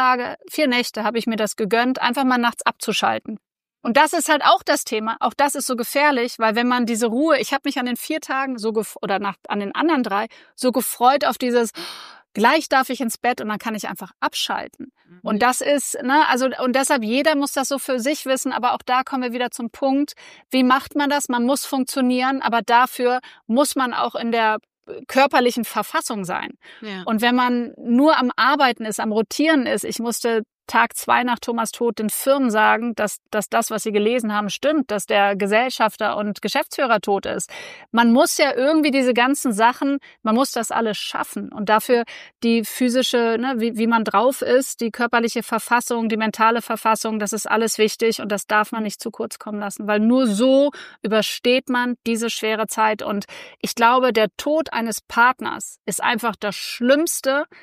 4 Nächte habe ich mir das gegönnt, einfach mal nachts abzuschalten. Und das ist halt auch das Thema. Auch das ist so gefährlich, weil wenn man diese Ruhe, ich habe mich an den 4 Tagen an den anderen 3 so gefreut auf dieses, gleich darf ich ins Bett und dann kann ich einfach abschalten. Und das ist, und deshalb jeder muss das so für sich wissen, aber auch da kommen wir wieder zum Punkt, wie macht man das? Man muss funktionieren, aber dafür muss man auch in der körperlichen Verfassung sein. Ja. Und wenn man nur am Arbeiten ist, am Rotieren ist, ich musste Tag 2 nach Thomas Tod den Firmen sagen, dass das, was sie gelesen haben, stimmt, dass der Gesellschafter und Geschäftsführer tot ist. Man muss ja irgendwie diese ganzen Sachen, man muss das alles schaffen. Und dafür die physische, wie man drauf ist, die körperliche Verfassung, die mentale Verfassung, das ist alles wichtig und das darf man nicht zu kurz kommen lassen, weil nur so übersteht man diese schwere Zeit. Und ich glaube, der Tod eines Partners ist einfach das Schlimmste,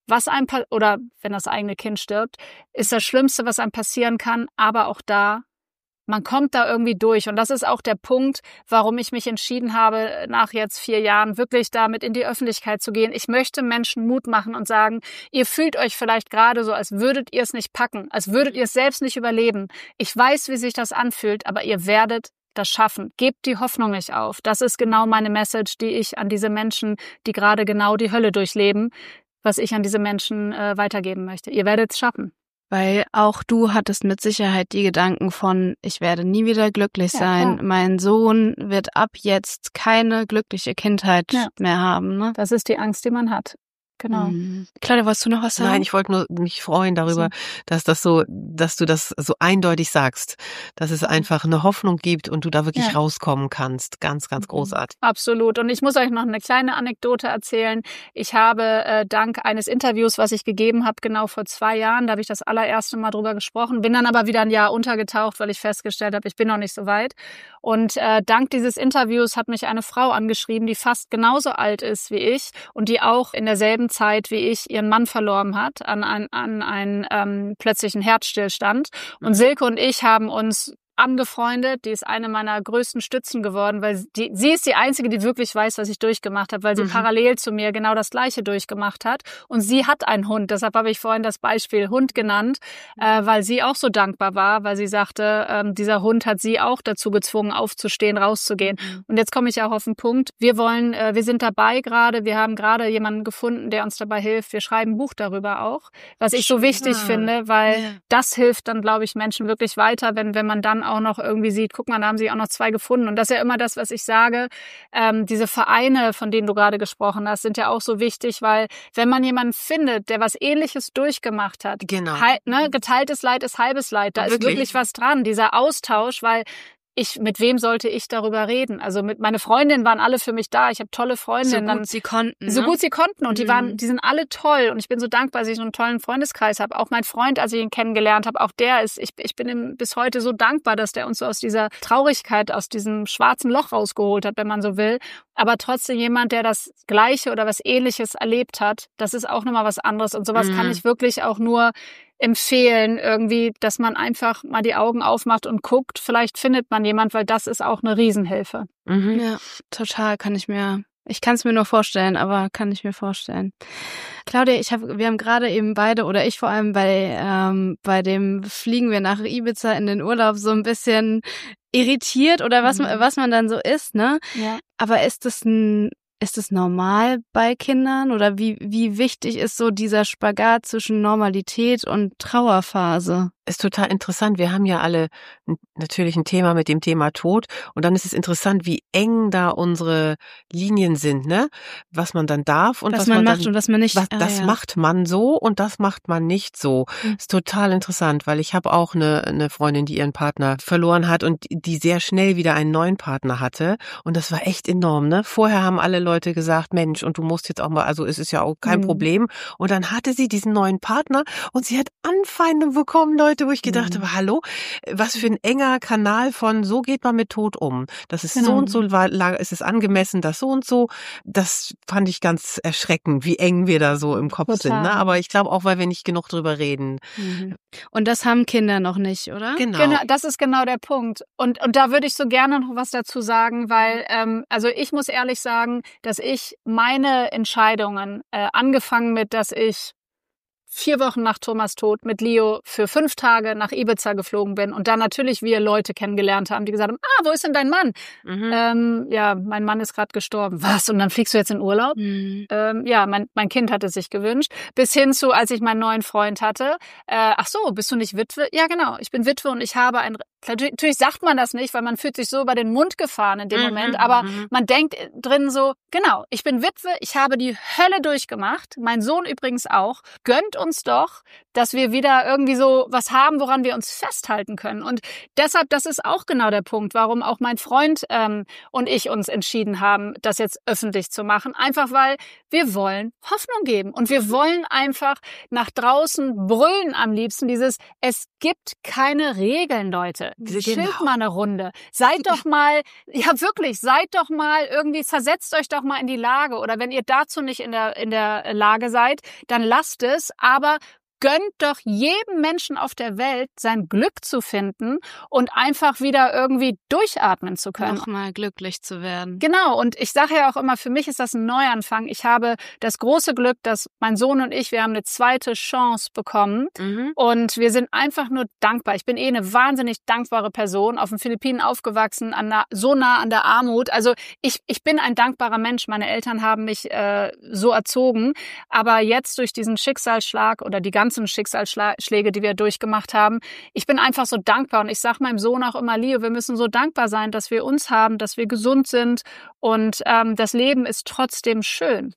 oder wenn das eigene Kind stirbt, ist das Schlimmste, was einem passieren kann, aber auch da, man kommt da irgendwie durch. Und das ist auch der Punkt, warum ich mich entschieden habe, nach jetzt 4 Jahren wirklich damit in die Öffentlichkeit zu gehen. Ich möchte Menschen Mut machen und sagen, ihr fühlt euch vielleicht gerade so, als würdet ihr es nicht packen, als würdet ihr es selbst nicht überleben. Ich weiß, wie sich das anfühlt, aber ihr werdet das schaffen. Gebt die Hoffnung nicht auf. Das ist genau meine Message, die ich an diese Menschen, die gerade genau die Hölle durchleben, was ich an diese Menschen weitergeben möchte. Ihr werdet es schaffen. Weil auch du hattest mit Sicherheit die Gedanken von, ich werde nie wieder glücklich sein. Klar. Mein Sohn wird ab jetzt keine glückliche Kindheit mehr haben. Ne? Das ist die Angst, die man hat. Genau. Claudia, wolltest du noch was sagen? Nein, ich wollte nur mich freuen darüber, dass du das so eindeutig sagst, dass es einfach eine Hoffnung gibt und du da wirklich rauskommen kannst. Ganz, ganz großartig. Absolut. Und ich muss euch noch eine kleine Anekdote erzählen. Ich habe dank eines Interviews, was ich gegeben habe, genau vor 2 Jahren, da habe ich das allererste Mal drüber gesprochen, bin dann aber wieder ein Jahr untergetaucht, weil ich festgestellt habe, ich bin noch nicht so weit. Und dank dieses Interviews hat mich eine Frau angeschrieben, die fast genauso alt ist wie ich und die auch in derselben Zeit wie ich ihren Mann verloren hat an einen plötzlichen Herzstillstand. Und Silke und ich haben uns angefreundet. Die ist eine meiner größten Stützen geworden, weil sie ist die Einzige, die wirklich weiß, was ich durchgemacht habe, weil sie parallel zu mir genau das Gleiche durchgemacht hat. Und sie hat einen Hund. Deshalb habe ich vorhin das Beispiel Hund genannt, weil sie auch so dankbar war, weil sie sagte, dieser Hund hat sie auch dazu gezwungen, aufzustehen, rauszugehen. Und jetzt komme ich auch auf den Punkt. Wir sind dabei gerade, wir haben gerade jemanden gefunden, der uns dabei hilft. Wir schreiben ein Buch darüber auch, was ich so wichtig finde, weil das hilft dann, glaube ich, Menschen wirklich weiter, wenn man dann auch noch irgendwie sieht, guck mal, da haben sie auch noch 2 gefunden. Und das ist ja immer das, was ich sage, diese Vereine, von denen du gerade gesprochen hast, sind ja auch so wichtig, weil wenn man jemanden findet, der was Ähnliches durchgemacht hat, geteiltes Leid ist halbes Leid, da ist wirklich was dran, dieser Austausch, weil mit wem sollte ich darüber reden? Also meine Freundinnen waren alle für mich da. Ich habe tolle Freundinnen. So gut sie konnten. So gut sie konnten. Und die sind alle toll. Und ich bin so dankbar, dass ich so einen tollen Freundeskreis habe. Auch mein Freund, als ich ihn kennengelernt habe, auch ich bin ihm bis heute so dankbar, dass der uns so aus dieser Traurigkeit, aus diesem schwarzen Loch rausgeholt hat, wenn man so will. Aber trotzdem jemand, der das Gleiche oder was Ähnliches erlebt hat, das ist auch nochmal was anderes. Und sowas kann ich wirklich auch nur empfehlen irgendwie, dass man einfach mal die Augen aufmacht und guckt. Vielleicht findet man jemand, weil das ist auch eine Riesenhilfe. Ja, total ich kann es mir nur vorstellen, aber kann ich mir vorstellen. Claudia, wir haben gerade eben beide, oder ich vor allem bei dem Fliegen wir nach Ibiza in den Urlaub so ein bisschen irritiert oder was man dann so ist, ne? Ja. Aber ist es normal bei Kindern oder wie wichtig ist so dieser Spagat zwischen Normalität und Trauerphase? Ist total interessant. Wir haben ja alle natürlich ein Thema mit dem Thema Tod. Und dann ist es interessant, wie eng da unsere Linien sind, ne? Was man dann darf und was man macht und was man nicht. Das macht man so und das macht man nicht so. Ist total interessant, weil ich habe auch eine Freundin, die ihren Partner verloren hat und die sehr schnell wieder einen neuen Partner hatte. Und das war echt enorm, ne? Vorher haben alle Leute gesagt, Mensch, und du musst jetzt auch mal, also es ist ja auch kein Problem. Und dann hatte sie diesen neuen Partner und sie hat Anfeindungen bekommen, Leute, wo ich gedacht habe, hallo, was für ein enger Kanal von so geht man mit Tod um. Das ist so und so, ist es angemessen, das so und so. Das fand ich ganz erschreckend, wie eng wir da so im Kopf sind. Ne? Aber ich glaube auch, weil wir nicht genug drüber reden. Und das haben Kinder noch nicht, oder? Genau, das ist genau der Punkt. Und da würde ich so gerne noch was dazu sagen, weil also ich muss ehrlich sagen, dass ich meine Entscheidungen, angefangen mit, dass ich 4 Wochen nach Thomas Tod mit Leo für 5 Tage nach Ibiza geflogen bin und dann natürlich wir Leute kennengelernt haben, die gesagt haben, wo ist denn dein Mann? Ja, mein Mann ist gerade gestorben. Was? Und dann fliegst du jetzt in Urlaub? Ja, mein Kind hatte sich gewünscht. Bis hin zu, als ich meinen neuen Freund hatte, ach so, bist du nicht Witwe? Ja, genau, ich bin Witwe und ich habe natürlich sagt man das nicht, weil man fühlt sich so über den Mund gefahren in dem Moment, aber man denkt drin so, genau, ich bin Witwe, ich habe die Hölle durchgemacht, mein Sohn übrigens auch, gönnt uns doch, dass wir wieder irgendwie so was haben, woran wir uns festhalten können. Und deshalb, das ist auch genau der Punkt, warum auch mein Freund und ich uns entschieden haben, das jetzt öffentlich zu machen. Einfach weil wir wollen Hoffnung geben und wir wollen einfach nach draußen brüllen am liebsten es gibt keine Regeln, Leute. Runde. Genau. Chillt mal eine Runde. Seid doch mal irgendwie, versetzt euch doch mal in die Lage. Oder wenn ihr dazu nicht in der Lage seid, dann lasst es, aber gönnt doch jedem Menschen auf der Welt sein Glück zu finden und einfach wieder irgendwie durchatmen zu können. Nochmal glücklich zu werden. Genau, und ich sage ja auch immer, für mich ist das ein Neuanfang. Ich habe das große Glück, dass mein Sohn und ich, wir haben eine zweite Chance bekommen und wir sind einfach nur dankbar. Ich bin eine wahnsinnig dankbare Person, auf den Philippinen aufgewachsen, so nah an der Armut. Also ich bin ein dankbarer Mensch. Meine Eltern haben mich so erzogen, aber jetzt durch diesen Schicksalsschlag oder die ganzen Schicksalsschläge, die wir durchgemacht haben. Ich bin einfach so dankbar und ich sage meinem Sohn auch immer, Leo, wir müssen so dankbar sein, dass wir uns haben, dass wir gesund sind und das Leben ist trotzdem schön.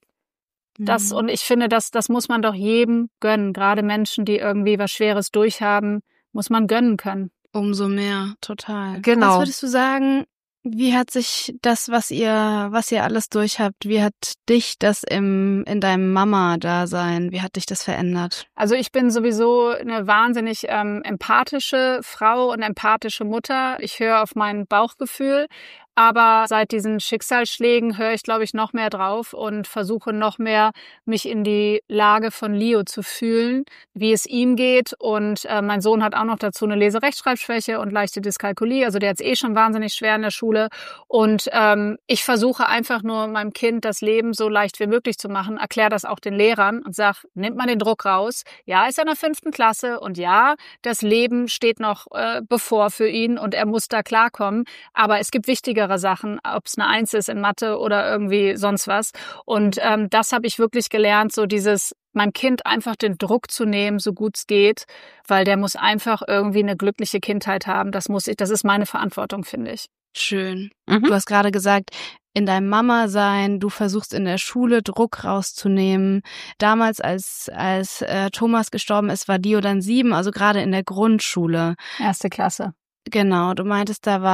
Und ich finde, das muss man doch jedem gönnen. Gerade Menschen, die irgendwie was Schweres durchhaben, muss man gönnen können. Umso mehr, total. Genau. Was würdest du sagen, wie hat sich das, was ihr alles durchhabt, wie hat dich das in deinem Mama-Dasein, wie hat dich das verändert? Also ich bin sowieso eine wahnsinnig empathische Frau und empathische Mutter. Ich höre auf mein Bauchgefühl. Aber seit diesen Schicksalsschlägen höre ich, glaube ich, noch mehr drauf und versuche noch mehr, mich in die Lage von Leo zu fühlen, wie es ihm geht. Und mein Sohn hat auch noch dazu eine Lese-Rechtschreibschwäche und leichte Dyskalkulie. Also der hat es schon wahnsinnig schwer in der Schule. Und ich versuche einfach nur, meinem Kind das Leben so leicht wie möglich zu machen. Erkläre das auch den Lehrern und sage, nimmt mal den Druck raus. Ja, ist er in der 5. Klasse und ja, das Leben steht noch bevor für ihn und er muss da klarkommen. Aber es gibt wichtige Sachen, ob es eine 1 ist in Mathe oder irgendwie sonst was. Und das habe ich wirklich gelernt, so meinem Kind einfach den Druck zu nehmen, so gut es geht, weil der muss einfach irgendwie eine glückliche Kindheit haben. Das ist meine Verantwortung, finde ich. Schön. Du hast gerade gesagt, in deinem Mama-Sein, du versuchst in der Schule Druck rauszunehmen. Damals, als Thomas gestorben ist, war Dio dann 7, also gerade in der Grundschule. 1. Klasse. Genau, du meintest, da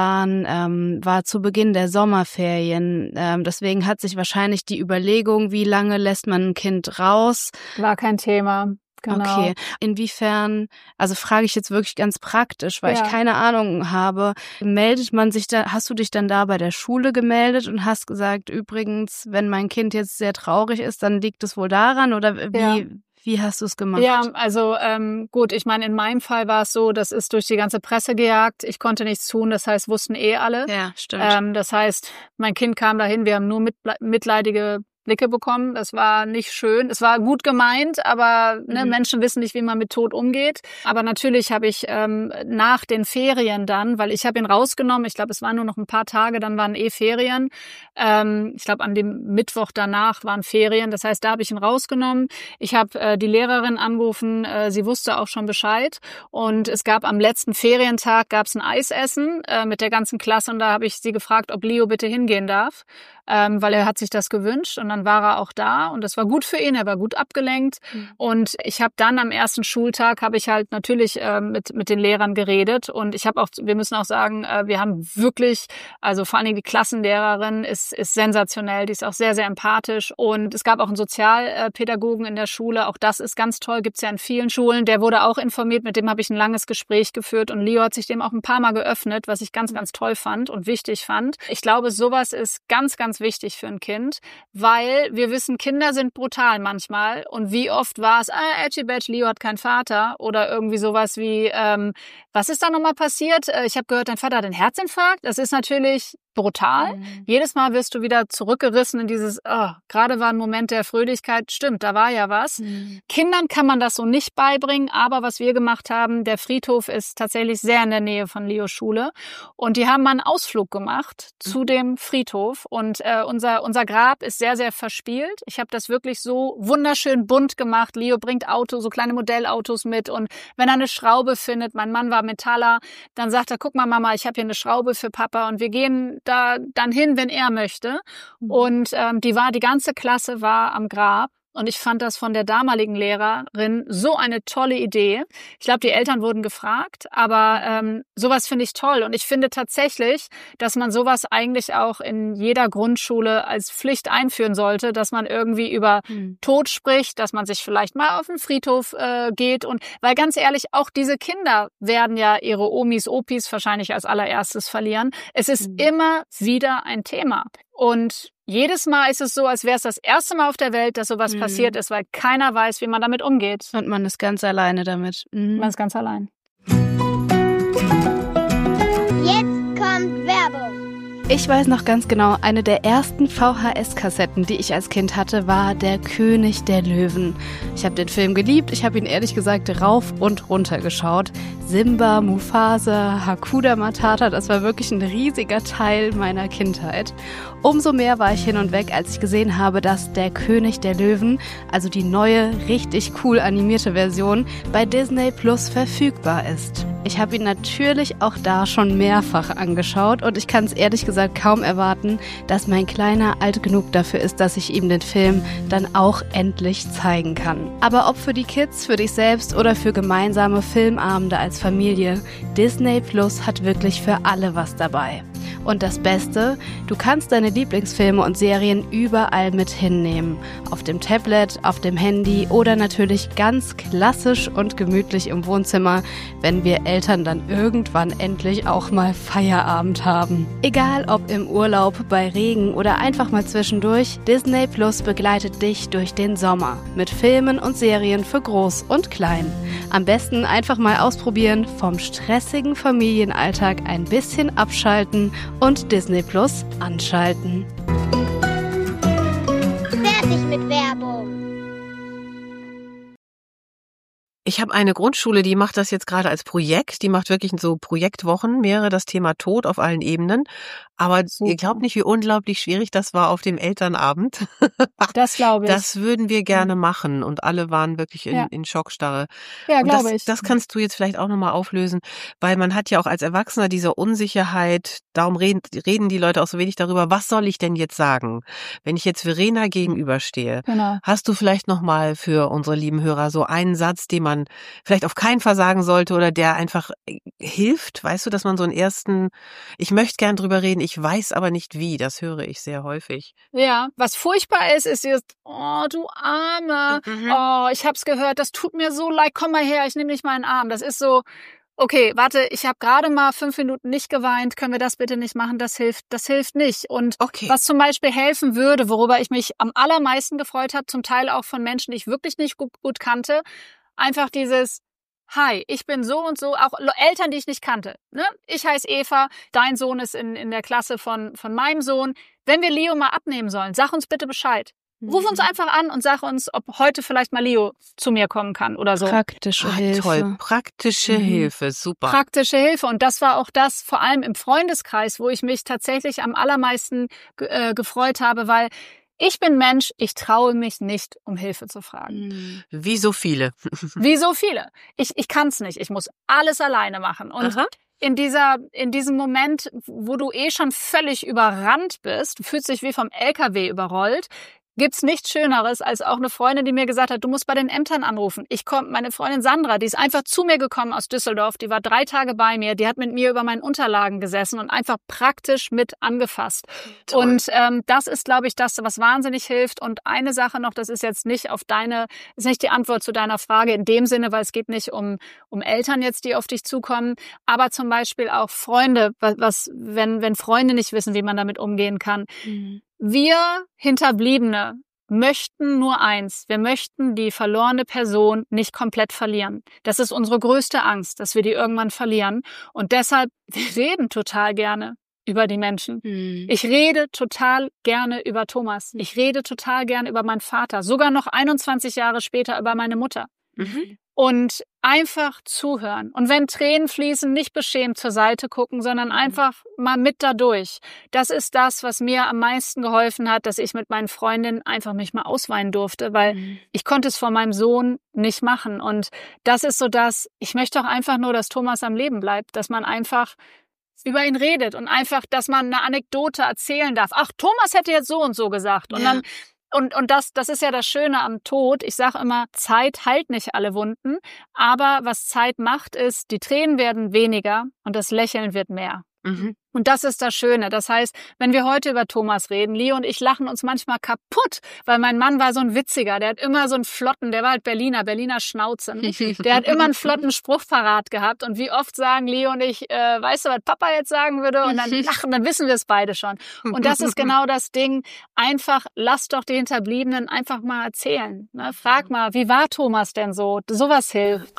war zu Beginn der Sommerferien. Deswegen hat sich wahrscheinlich die Überlegung, wie lange lässt man ein Kind raus? War kein Thema. Genau. Okay. Inwiefern, also frage ich jetzt wirklich ganz praktisch, weil ich keine Ahnung habe, meldet man sich da, hast du dich dann da bei der Schule gemeldet und hast gesagt, übrigens, wenn mein Kind jetzt sehr traurig ist, dann liegt es wohl daran oder wie hast du es gemacht? Ja, also gut, ich meine, in meinem Fall war es so, das ist durch die ganze Presse gejagt. Ich konnte nichts tun, das heißt, wussten alle. Ja, stimmt. Das heißt, mein Kind kam dahin, wir haben nur mitleidige Blicke bekommen. Das war nicht schön. Es war gut gemeint, aber Menschen wissen nicht, wie man mit Tod umgeht. Aber natürlich habe ich nach den Ferien dann, weil ich habe ihn rausgenommen, ich glaube, es waren nur noch ein paar Tage, dann waren Ferien. Ich glaube, an dem Mittwoch danach waren Ferien. Das heißt, da habe ich ihn rausgenommen. Ich habe die Lehrerin angerufen, sie wusste auch schon Bescheid. Und es gab am letzten Ferientag gab es ein Eisessen mit der ganzen Klasse und da habe ich sie gefragt, ob Leo bitte hingehen darf. Weil er hat sich das gewünscht und dann war er auch da und das war gut für ihn, er war gut abgelenkt und ich habe dann am ersten Schultag habe ich halt natürlich mit den Lehrern geredet und wir müssen auch sagen, wir haben wirklich, also vor allen Dingen die Klassenlehrerin ist sensationell, die ist auch sehr, sehr empathisch und es gab auch einen Sozialpädagogen in der Schule, auch das ist ganz toll, gibt's ja in vielen Schulen, der wurde auch informiert, mit dem habe ich ein langes Gespräch geführt und Leo hat sich dem auch ein paar Mal geöffnet, was ich ganz, ganz toll fand und wichtig fand. Ich glaube, sowas ist ganz, ganz wichtig für ein Kind, weil wir wissen, Kinder sind brutal manchmal und wie oft war es, Edgy Badge, Leo hat keinen Vater oder irgendwie sowas wie, was ist da nochmal passiert? Ich habe gehört, dein Vater hat einen Herzinfarkt. Das ist natürlich brutal. Jedes Mal wirst du wieder zurückgerissen in dieses, gerade war ein Moment der Fröhlichkeit. Stimmt, da war ja was. Kindern kann man das so nicht beibringen, aber was wir gemacht haben, der Friedhof ist tatsächlich sehr in der Nähe von Leos Schule und die haben mal einen Ausflug gemacht zu dem Friedhof und unser Grab ist sehr, sehr verspielt. Ich habe das wirklich so wunderschön bunt gemacht. Leo bringt so kleine Modellautos mit und wenn er eine Schraube findet, mein Mann war Metaller, dann sagt er, guck mal Mama, ich habe hier eine Schraube für Papa und wir gehen da dann hin, wenn er möchte. Und die ganze Klasse war am Grab. Und ich fand das von der damaligen Lehrerin so eine tolle Idee. Ich glaube, die Eltern wurden gefragt, aber sowas finde ich toll. Und ich finde tatsächlich, dass man sowas eigentlich auch in jeder Grundschule als Pflicht einführen sollte, dass man irgendwie über Tod spricht, dass man sich vielleicht mal auf den Friedhof geht. Und weil ganz ehrlich, auch diese Kinder werden ja ihre Omis, Opis wahrscheinlich als allererstes verlieren. Es ist immer wieder ein Thema. Und jedes Mal ist es so, als wäre es das erste Mal auf der Welt, dass sowas passiert ist, weil keiner weiß, wie man damit umgeht. Und man ist ganz alleine damit. Man ist ganz allein. Jetzt kommt Werbung. Ich weiß noch ganz genau, eine der ersten VHS-Kassetten, die ich als Kind hatte, war Der König der Löwen. Ich habe den Film geliebt, ich habe ihn ehrlich gesagt rauf und runter geschaut. Simba, Mufasa, Hakuna Matata, das war wirklich ein riesiger Teil meiner Kindheit. Umso mehr war ich hin und weg, als ich gesehen habe, dass Der König der Löwen, also die neue, richtig cool animierte Version, bei Disney Plus verfügbar ist. Ich habe ihn natürlich auch da schon mehrfach angeschaut und ich kann es ehrlich gesagt kaum erwarten, dass mein Kleiner alt genug dafür ist, dass ich ihm den Film dann auch endlich zeigen kann. Aber ob für die Kids, für dich selbst oder für gemeinsame Filmabende als Familie, Disney Plus hat wirklich für alle was dabei. Und das Beste, du kannst deine Lieblingsfilme und Serien überall mit hinnehmen. Auf dem Tablet, auf dem Handy oder natürlich ganz klassisch und gemütlich im Wohnzimmer, wenn wir Eltern dann irgendwann endlich auch mal Feierabend haben. Egal ob im Urlaub, bei Regen oder einfach mal zwischendurch, Disney Plus begleitet dich durch den Sommer mit Filmen und Serien für Groß und Klein. Am besten einfach mal ausprobieren, vom stressigen Familienalltag ein bisschen abschalten und Disney Plus anschalten. Fertig mit Werbung. Ich habe eine Grundschule, die macht das jetzt gerade als Projekt. Die macht wirklich so Projektwochen, mehrere das Thema Tod auf allen Ebenen. Aber ihr glaubt nicht, wie unglaublich schwierig das war auf dem Elternabend. Das glaube ich. Das würden wir gerne machen. Und alle waren wirklich in Schockstarre. Ja, und glaube ich. Das kannst du jetzt vielleicht auch nochmal auflösen, weil man hat ja auch als Erwachsener diese Unsicherheit. Darum reden die Leute auch so wenig darüber, was soll ich denn jetzt sagen, wenn ich jetzt Verena gegenüberstehe. Genau. Hast du vielleicht nochmal für unsere lieben Hörer so einen Satz, den man vielleicht auf keinen Fall sagen sollte oder der einfach hilft? Weißt du, dass man so einen ersten, ich möchte gern drüber reden, ich weiß aber nicht wie, das höre ich sehr häufig. Ja, was furchtbar ist dieses, oh, du Arme, oh, ich hab's gehört, das tut mir so leid, komm mal her, ich nehme dich mal in den Arm. Das ist so, okay, warte, ich habe gerade mal 5 Minuten nicht geweint, können wir das bitte nicht machen, das hilft nicht. Und was zum Beispiel helfen würde, worüber ich mich am allermeisten gefreut habe, zum Teil auch von Menschen, die ich wirklich nicht gut kannte, einfach dieses, hi, ich bin so und so, auch Eltern, die ich nicht kannte. Ne? Ich heiße Eva, dein Sohn ist in der Klasse von meinem Sohn. Wenn wir Leo mal abnehmen sollen, sag uns bitte Bescheid. Ruf uns einfach an und sag uns, ob heute vielleicht mal Leo zu mir kommen kann oder so. Praktische Hilfe. Toll, praktische Hilfe, super. Praktische Hilfe. Und das war auch das, vor allem im Freundeskreis, wo ich mich tatsächlich am allermeisten gefreut habe, weil ich bin Mensch, ich traue mich nicht, um Hilfe zu fragen. Wie so viele. Wie so viele. Ich kann's nicht. Ich muss alles alleine machen. Und in diesem Moment, wo du schon völlig überrannt bist, du fühlst dich wie vom LKW überrollt, gibt's nichts Schöneres als auch eine Freundin, die mir gesagt hat, du musst bei den Ämtern anrufen. Meine Freundin Sandra, die ist einfach zu mir gekommen aus Düsseldorf, die war 3 Tage bei mir, die hat mit mir über meine Unterlagen gesessen und einfach praktisch mit angefasst. Toll. Und das ist, glaube ich, das, was wahnsinnig hilft. Und eine Sache noch, das ist jetzt nicht ist nicht die Antwort zu deiner Frage in dem Sinne, weil es geht nicht um Eltern jetzt, die auf dich zukommen, aber zum Beispiel auch Freunde, wenn Freunde nicht wissen, wie man damit umgehen kann. Wir Hinterbliebene möchten nur eins. Wir möchten die verlorene Person nicht komplett verlieren. Das ist unsere größte Angst, dass wir die irgendwann verlieren. Und deshalb, wir reden total gerne über die Menschen. Ich rede total gerne über Thomas. Ich rede total gerne über meinen Vater. Sogar noch 21 Jahre später über meine Mutter. Und einfach zuhören. Und wenn Tränen fließen, nicht beschämt zur Seite gucken, sondern einfach mal mit dadurch. Das ist das, was mir am meisten geholfen hat, dass ich mit meinen Freundinnen einfach mich mal ausweinen durfte, weil ich konnte es vor meinem Sohn nicht machen. Und das ist so ich möchte auch einfach nur, dass Thomas am Leben bleibt, dass man einfach über ihn redet und einfach, dass man eine Anekdote erzählen darf. Ach, Thomas hätte jetzt so und so gesagt. Und dann Und das ist ja das Schöne am Tod. Ich sage immer, Zeit heilt nicht alle Wunden. Aber was Zeit macht, ist, die Tränen werden weniger und das Lächeln wird mehr. Mhm. Und das ist das Schöne. Das heißt, wenn wir heute über Thomas reden, Leo und ich lachen uns manchmal kaputt, weil mein Mann war so ein Witziger. Der hat immer so einen flotten, der war halt Berliner Schnauze. Ne? Der hat immer einen flotten Spruch parat gehabt. Und wie oft sagen Leo und ich, weißt du, was Papa jetzt sagen würde? Und dann lachen, dann wissen wir es beide schon. Und das ist genau das Ding. Einfach, lass doch die Hinterbliebenen einfach mal erzählen. Ne? Frag mal, wie war Thomas denn so? Sowas hilft.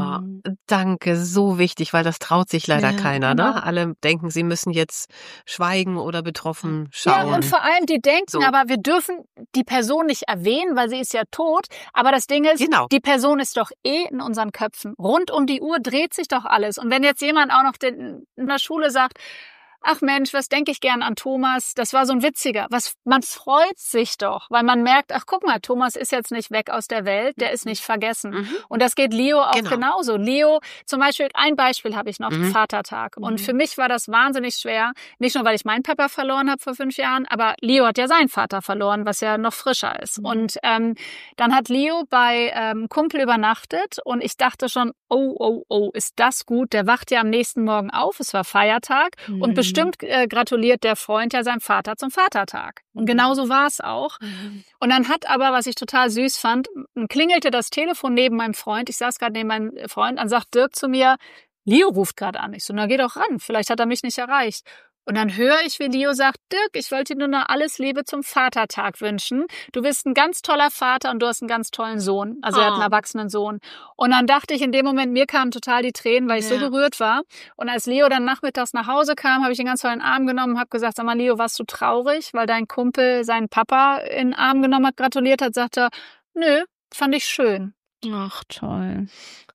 Danke, so wichtig, weil das traut sich leider keiner. genau. Ne? Alle denken, sie müssen jetzt schweigen oder betroffen schauen. Ja, und vor allem, die denken, So. aber wir dürfen die Person nicht erwähnen, weil sie ist ja tot. Aber das Ding ist, Genau. die Person ist doch in unseren Köpfen. Rund um die Uhr dreht sich doch alles. Und wenn jetzt jemand auch noch in der Schule sagt, ach Mensch, was denke ich gern an Thomas? Das war so ein Witziger. Man freut sich doch, weil man merkt, ach guck mal, Thomas ist jetzt nicht weg aus der Welt, der ist nicht vergessen. Und das geht Leo auch genauso. Leo, zum Beispiel, ein Beispiel habe ich noch, Vatertag. Und für mich war das wahnsinnig schwer, nicht nur, weil ich meinen Papa verloren habe vor 5 Jahren, aber Leo hat ja seinen Vater verloren, was ja noch frischer ist. Und dann hat Leo bei Kumpel übernachtet und ich dachte schon, oh, ist das gut? Der wacht ja am nächsten Morgen auf, es war Feiertag und bestimmt gratuliert der Freund ja seinem Vater zum Vatertag. Und genauso war es auch. Und dann hat aber, was ich total süß fand, klingelte das Telefon neben meinem Freund. Ich saß gerade neben meinem Freund, dann sagt Dirk zu mir, Leo ruft gerade an. Ich so, na geh doch ran, vielleicht hat er mich nicht erreicht. Und dann höre ich, wie Leo sagt, Dirk, ich wollte dir nur noch alles Liebe zum Vatertag wünschen. Du bist ein ganz toller Vater und du hast einen ganz tollen Sohn. Also er hat einen erwachsenen Sohn. Und dann dachte ich in dem Moment, mir kamen total die Tränen, weil ich so gerührt war. Und als Leo dann nachmittags nach Hause kam, habe ich ihn ganz voll in den Arm genommen und habe gesagt, sag mal, Leo, warst du traurig, weil dein Kumpel seinen Papa in den Arm genommen hat, gratuliert hat, sagte er, nö, fand ich schön. Ach, toll.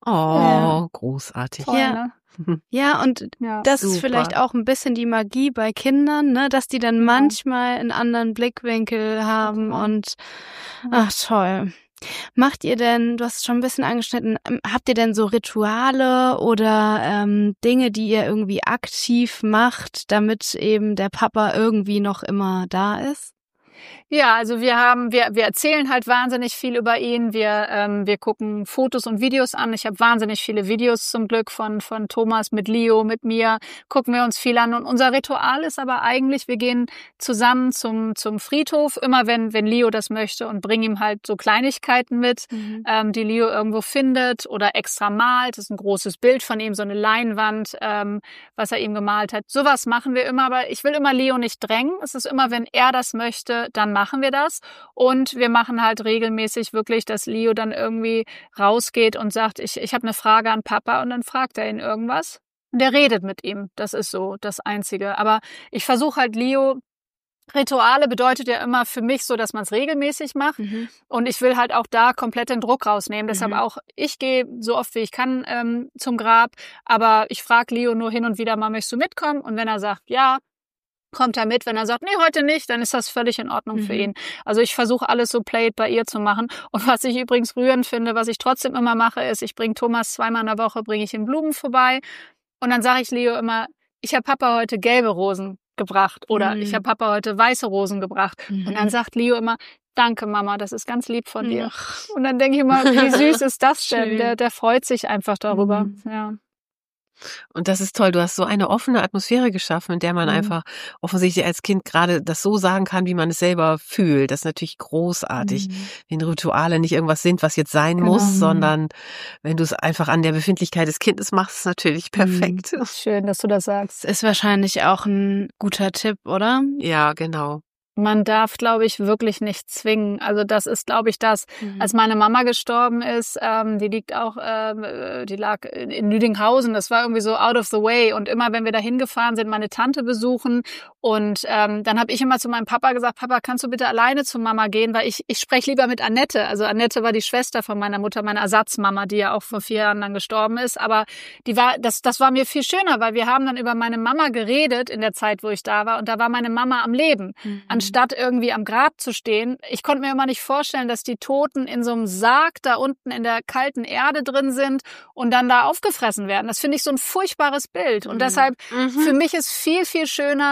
Großartig. Toll, Ja. ne? Ja, und Ja. das ist Super. vielleicht auch ein bisschen die Magie bei Kindern, ne, dass die dann manchmal einen anderen Blickwinkel haben und ach toll. Macht ihr denn, du hast es schon ein bisschen angeschnitten, habt ihr denn so Rituale oder Dinge, die ihr irgendwie aktiv macht, damit eben der Papa irgendwie noch immer da ist? Ja, also wir erzählen halt wahnsinnig viel über ihn. Wir gucken Fotos und Videos an. Ich habe wahnsinnig viele Videos zum Glück von Thomas mit Leo, mit mir. Gucken wir uns viel an. Und unser Ritual ist aber eigentlich, wir gehen zusammen zum Friedhof, immer wenn Leo das möchte und bringen ihm halt so Kleinigkeiten mit, die Leo irgendwo findet oder extra malt. Das ist ein großes Bild von ihm, so eine Leinwand, was er ihm gemalt hat. Sowas machen wir immer, aber ich will immer Leo nicht drängen. Es ist immer, wenn er das möchte, dann machen wir das. Und wir machen halt regelmäßig wirklich, dass Leo dann irgendwie rausgeht und sagt, ich habe eine Frage an Papa und dann fragt er ihn irgendwas. Und der redet mit ihm. Das ist so das Einzige. Aber ich versuche halt Leo, Rituale bedeutet ja immer für mich so, dass man es regelmäßig macht. Und ich will halt auch da komplett den Druck rausnehmen. Deshalb auch, ich gehe so oft wie ich kann zum Grab. Aber ich frage Leo nur hin und wieder mal, möchtest du mitkommen? Und wenn er sagt, ja, kommt er mit. Wenn er sagt, nee, heute nicht, dann ist das völlig in Ordnung für ihn. Also ich versuche alles so play it by ear zu machen. Und was ich übrigens rührend finde, was ich trotzdem immer mache, ist, ich bringe Thomas 2-mal in der Woche, bringe ich ihm Blumen vorbei. Und dann sage ich Leo immer, ich habe Papa heute gelbe Rosen gebracht oder ich habe Papa heute weiße Rosen gebracht. Und dann sagt Leo immer, danke Mama, das ist ganz lieb von dir. Und dann denke ich immer, wie süß ist das denn? Der freut sich einfach darüber. Ja. Und das ist toll. Du hast so eine offene Atmosphäre geschaffen, in der man einfach offensichtlich als Kind gerade das so sagen kann, wie man es selber fühlt. Das ist natürlich großartig, wenn Rituale nicht irgendwas sind, was jetzt sein muss, sondern wenn du es einfach an der Befindlichkeit des Kindes machst, ist es natürlich perfekt. Schön, dass du das sagst. Ist wahrscheinlich auch ein guter Tipp, oder? Ja, genau. Man darf, glaube ich, wirklich nicht zwingen. Also das ist, glaube ich, das. Als meine Mama gestorben ist, die lag in Lüdinghausen. Das war irgendwie so out of the way. Und immer, wenn wir da hingefahren sind, meine Tante besuchen. Und dann habe ich immer zu meinem Papa gesagt, Papa, kannst du bitte alleine zu Mama gehen? Weil ich spreche lieber mit Annette. Also Annette war die Schwester von meiner Mutter, meine Ersatzmama, die ja auch vor 4 Jahren dann gestorben ist. Aber das war mir viel schöner, weil wir haben dann über meine Mama geredet in der Zeit, wo ich da war. Und da war meine Mama am Leben. Anstatt irgendwie am Grab zu stehen. Ich konnte mir immer nicht vorstellen, dass die Toten in so einem Sarg da unten in der kalten Erde drin sind und dann da aufgefressen werden. Das finde ich so ein furchtbares Bild. Und deshalb, für mich ist viel, viel schöner, in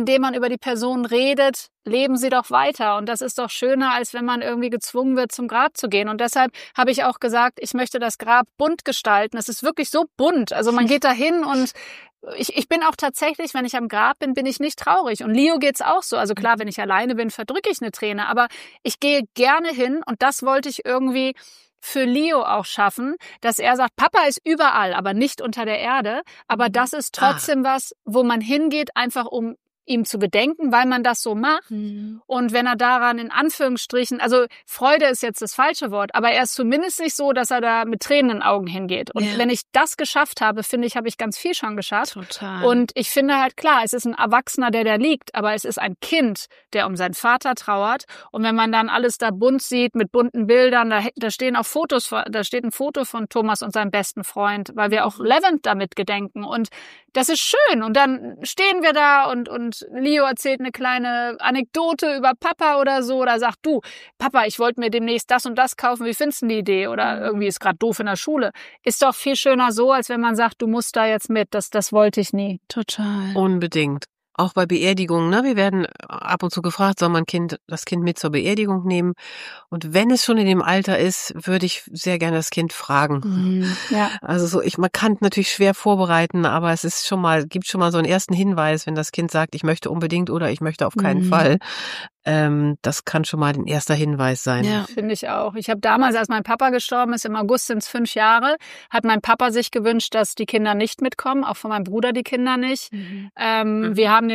indem man über die Person redet, leben sie doch weiter. Und das ist doch schöner, als wenn man irgendwie gezwungen wird, zum Grab zu gehen. Und deshalb habe ich auch gesagt, ich möchte das Grab bunt gestalten. Es ist wirklich so bunt. Also man geht da hin und ich bin auch tatsächlich, wenn ich am Grab bin ich nicht traurig. Und Leo geht's auch so. Also klar, wenn ich alleine bin, verdrücke ich eine Träne. Aber ich gehe gerne hin und das wollte ich irgendwie für Leo auch schaffen, dass er sagt, Papa ist überall, aber nicht unter der Erde. Aber das ist trotzdem was, wo man hingeht, einfach um ihm zu gedenken, weil man das so macht. Und wenn er daran in Anführungsstrichen, also Freude ist jetzt das falsche Wort, aber er ist zumindest nicht so, dass er da mit Tränen in den Augen hingeht. Und wenn ich das geschafft habe, finde ich, habe ich ganz viel schon geschafft. Total. Und ich finde halt klar, es ist ein Erwachsener, der da liegt, aber es ist ein Kind, der um seinen Vater trauert. Und wenn man dann alles da bunt sieht, mit bunten Bildern, da stehen auch Fotos, da steht ein Foto von Thomas und seinem besten Freund, weil wir auch Levent damit gedenken. Und das ist schön. Und dann stehen wir da und Leo erzählt eine kleine Anekdote über Papa oder so oder sagt, du, Papa, ich wollte mir demnächst das und das kaufen, wie findest du die Idee? Oder irgendwie ist gerade doof in der Schule. Ist doch viel schöner so, als wenn man sagt, du musst da jetzt mit, das wollte ich nie. Total. Unbedingt. Auch bei Beerdigungen, ne? Wir werden ab und zu gefragt, soll man das Kind mit zur Beerdigung nehmen? Und wenn es schon in dem Alter ist, würde ich sehr gerne das Kind fragen. Ja. Also man kann natürlich schwer vorbereiten, aber es ist gibt schon mal so einen ersten Hinweis, wenn das Kind sagt, ich möchte unbedingt oder ich möchte auf keinen Fall. Das kann schon mal ein erster Hinweis sein. Ja. Finde ich auch. Ich habe damals, als mein Papa gestorben ist, im August sind es 5 Jahre, hat mein Papa sich gewünscht, dass die Kinder nicht mitkommen, auch von meinem Bruder die Kinder nicht. Wir haben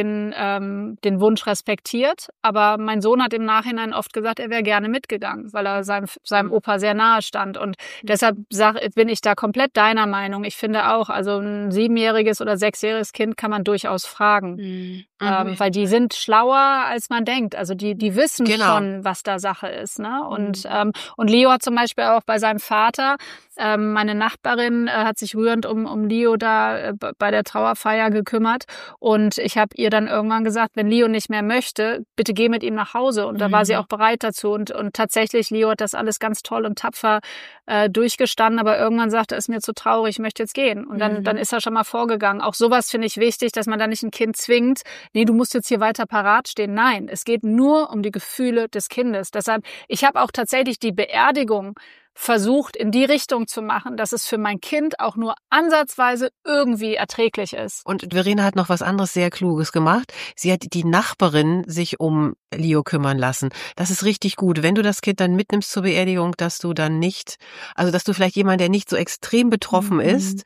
den Wunsch respektiert, aber mein Sohn hat im Nachhinein oft gesagt, er wäre gerne mitgegangen, weil er seinem Opa sehr nahe stand. Und deshalb bin ich da komplett deiner Meinung. Ich finde auch, also ein 7-jähriges oder 6-jähriges Kind kann man durchaus fragen, weil die sind schlauer, als man denkt. Also die wissen schon, was da Sache ist, ne? Und Leo hat zum Beispiel auch bei seinem Vater, meine Nachbarin hat sich rührend um Leo da bei der Trauerfeier gekümmert und ich habe ihr dann irgendwann gesagt, wenn Leo nicht mehr möchte, bitte geh mit ihm nach Hause. Und da war sie auch bereit dazu und tatsächlich, Leo hat das alles ganz toll und tapfer durchgestanden, aber irgendwann sagte er, ist mir zu traurig, ich möchte jetzt gehen. Und dann ist er schon mal vorgegangen. Auch sowas finde ich wichtig, dass man da nicht ein Kind zwingt, nee, du musst jetzt hier weiter parat stehen. Nein, es geht nur um die Gefühle des Kindes. Deshalb, ich habe auch tatsächlich die Beerdigung versucht, in die Richtung zu machen, dass es für mein Kind auch nur ansatzweise irgendwie erträglich ist. Und Verena hat noch was anderes sehr Kluges gemacht. Sie hat die Nachbarin sich um Leo kümmern lassen. Das ist richtig gut. Wenn du das Kind dann mitnimmst zur Beerdigung, dass du dann nicht, also dass du vielleicht jemanden, der nicht so extrem betroffen ist,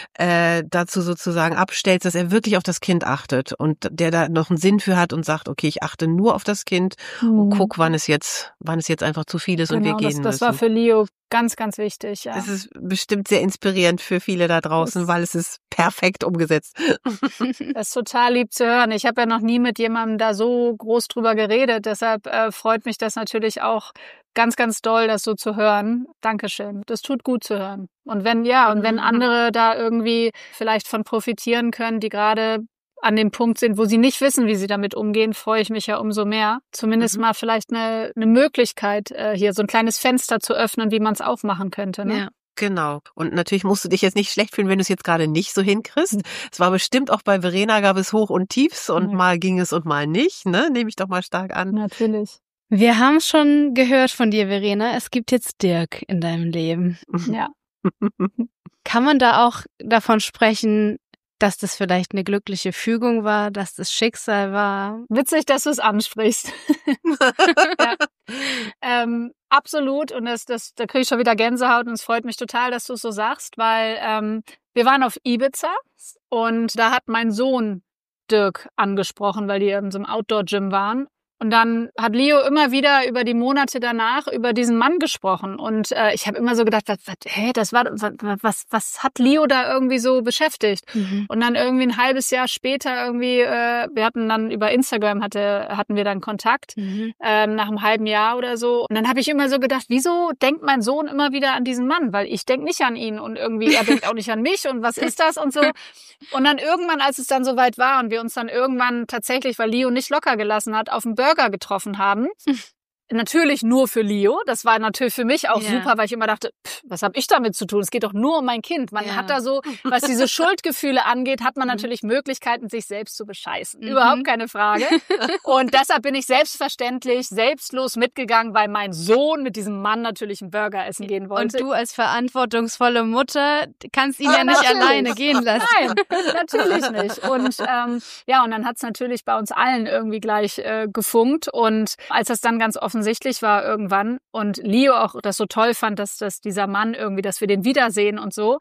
dazu sozusagen abstellst, dass er wirklich auf das Kind achtet und der da noch einen Sinn für hat und sagt, okay, ich achte nur auf das Kind und guck, wann es jetzt einfach zu viel ist und wir gehen müssen. Das war für Leo ganz, ganz wichtig, ja. Es ist bestimmt sehr inspirierend für viele da draußen, weil es ist perfekt umgesetzt. Das ist total lieb zu hören. Ich habe ja noch nie mit jemandem da so groß drüber geredet. Deshalb freut mich das natürlich auch ganz, ganz doll, das so zu hören. Dankeschön. Das tut gut zu hören. Und wenn andere da irgendwie vielleicht von profitieren können, die gerade an dem Punkt sind, wo sie nicht wissen, wie sie damit umgehen, freue ich mich ja umso mehr. Zumindest mal vielleicht eine Möglichkeit, hier so ein kleines Fenster zu öffnen, wie man es aufmachen könnte. Ne? Ja. Genau. Und natürlich musst du dich jetzt nicht schlecht fühlen, wenn du es jetzt gerade nicht so hinkriegst. Es war bestimmt auch bei Verena, gab es Hoch und Tiefs und mal ging es und mal nicht, ne? Nehme ich doch mal stark an. Natürlich. Wir haben schon gehört von dir, Verena. Es gibt jetzt Dirk in deinem Leben. Ja. Kann man da auch davon sprechen, dass das vielleicht eine glückliche Fügung war, dass das Schicksal war? Witzig, dass du es ansprichst. Ja. Absolut. Und da kriege ich schon wieder Gänsehaut und es freut mich total, dass du es so sagst, weil wir waren auf Ibiza und da hat mein Sohn Dirk angesprochen, weil die in so einem Outdoor-Gym waren. Und dann hat Leo immer wieder über die Monate danach über diesen Mann gesprochen. Und ich habe immer so gedacht, was hat Leo da irgendwie so beschäftigt? Und dann irgendwie ein halbes Jahr später irgendwie, wir hatten dann über Instagram hatten wir dann Kontakt, nach einem halben Jahr oder so. Und dann habe ich immer so gedacht, wieso denkt mein Sohn immer wieder an diesen Mann? Weil ich denke nicht an ihn und irgendwie er denkt auch nicht an mich und was ist das und so. Und dann irgendwann, als es dann soweit war und wir uns dann irgendwann tatsächlich, weil Leo nicht locker gelassen hat, auf dem Burger getroffen haben, natürlich nur für Leo. Das war natürlich für mich auch super, weil ich immer dachte, was habe ich damit zu tun? Es geht doch nur um mein Kind. Man hat da so, was diese Schuldgefühle angeht, hat man natürlich Möglichkeiten, sich selbst zu bescheißen. Überhaupt keine Frage. Und deshalb bin ich selbstverständlich selbstlos mitgegangen, weil mein Sohn mit diesem Mann natürlich einen Burger essen gehen wollte. Und du als verantwortungsvolle Mutter kannst ihn ja nicht alleine gehen lassen. Nein, natürlich nicht. Und und dann hat's natürlich bei uns allen irgendwie gleich gefunkt. Und als das dann ganz offensichtlich war irgendwann und Leo auch das so toll fand, dass dieser Mann irgendwie, dass wir den wiedersehen und so,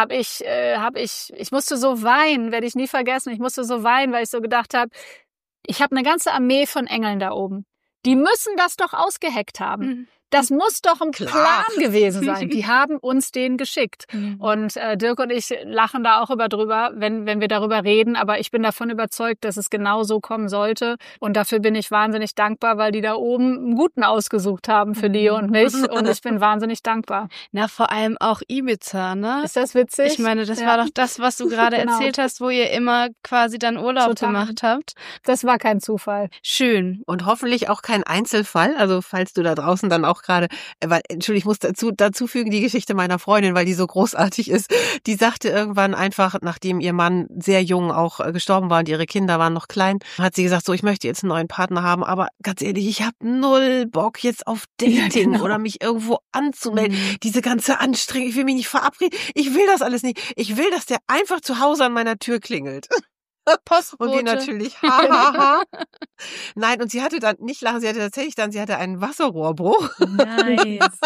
ich musste so weinen, werde ich nie vergessen. Ich musste so weinen, weil ich so gedacht habe, ich habe eine ganze Armee von Engeln da oben. Die müssen das doch ausgeheckt haben. Das muss doch ein Plan gewesen sein. Die haben uns den geschickt. Und Dirk und ich lachen da auch drüber, wenn wir darüber reden. Aber ich bin davon überzeugt, dass es genau so kommen sollte. Und dafür bin ich wahnsinnig dankbar, weil die da oben einen Guten ausgesucht haben für Leo und mich. Und ich bin wahnsinnig dankbar. Na, vor allem auch Ibiza, ne? Ist das witzig? Ich meine, das war doch das, was du gerade erzählt hast, wo ihr immer quasi dann Urlaub gemacht habt. Das war kein Zufall. Schön. Und hoffentlich auch kein Einzelfall. Also falls du da draußen dann auch gerade, weil, Entschuldigung, ich muss dazu fügen, die Geschichte meiner Freundin, weil die so großartig ist. Die sagte irgendwann einfach, nachdem ihr Mann sehr jung auch gestorben war und ihre Kinder waren noch klein, hat sie gesagt, so, ich möchte jetzt einen neuen Partner haben, aber ganz ehrlich, ich habe null Bock jetzt auf Dating oder mich irgendwo anzumelden. Diese ganze Anstrengung, ich will mich nicht verabreden, ich will das alles nicht. Ich will, dass der einfach zu Hause an meiner Tür klingelt. Postbote. Und die natürlich, Nein, und sie hatte dann, nicht lachen, sie hatte einen Wasserrohrbruch. Nice.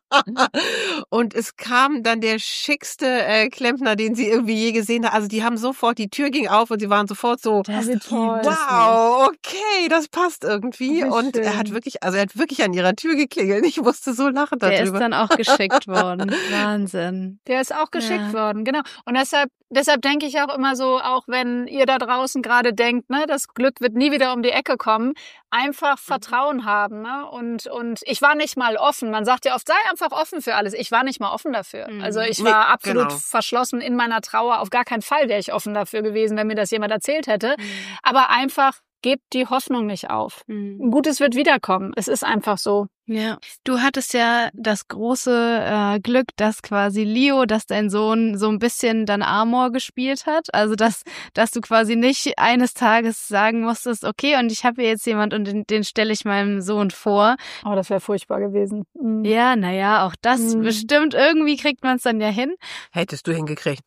Und es kam dann der schickste Klempner, den sie irgendwie je gesehen hat. Also die haben sofort, die Tür ging auf und sie waren sofort so, das ist toll. Wow, okay, das passt irgendwie. Und schön. er hat wirklich an ihrer Tür geklingelt. Ich musste so lachen darüber. Der ist dann auch geschickt worden. Wahnsinn. Der ist auch geschickt worden, genau. Und deshalb denke ich auch immer so, auch wenn ihr da draußen gerade denkt, ne, das Glück wird nie wieder um die Ecke kommen, einfach Vertrauen haben, ne? Und ich war nicht mal offen. Man sagt ja oft, sei einfach offen für alles. Ich war nicht mal offen dafür. Also ich war absolut verschlossen in meiner Trauer. Auf gar keinen Fall wäre ich offen dafür gewesen, wenn mir das jemand erzählt hätte. Aber einfach gebt die Hoffnung nicht auf. Gutes wird wiederkommen. Es ist einfach so. Ja, du hattest ja das große Glück, dass quasi Leo, dass dein Sohn so ein bisschen dann Amor gespielt hat. Also dass du quasi nicht eines Tages sagen musstest, okay, und ich habe hier jetzt jemand und den stelle ich meinem Sohn vor. Oh, das wäre furchtbar gewesen. Ja, naja, auch das bestimmt, irgendwie kriegt man es dann ja hin. Hättest du hingekriegt.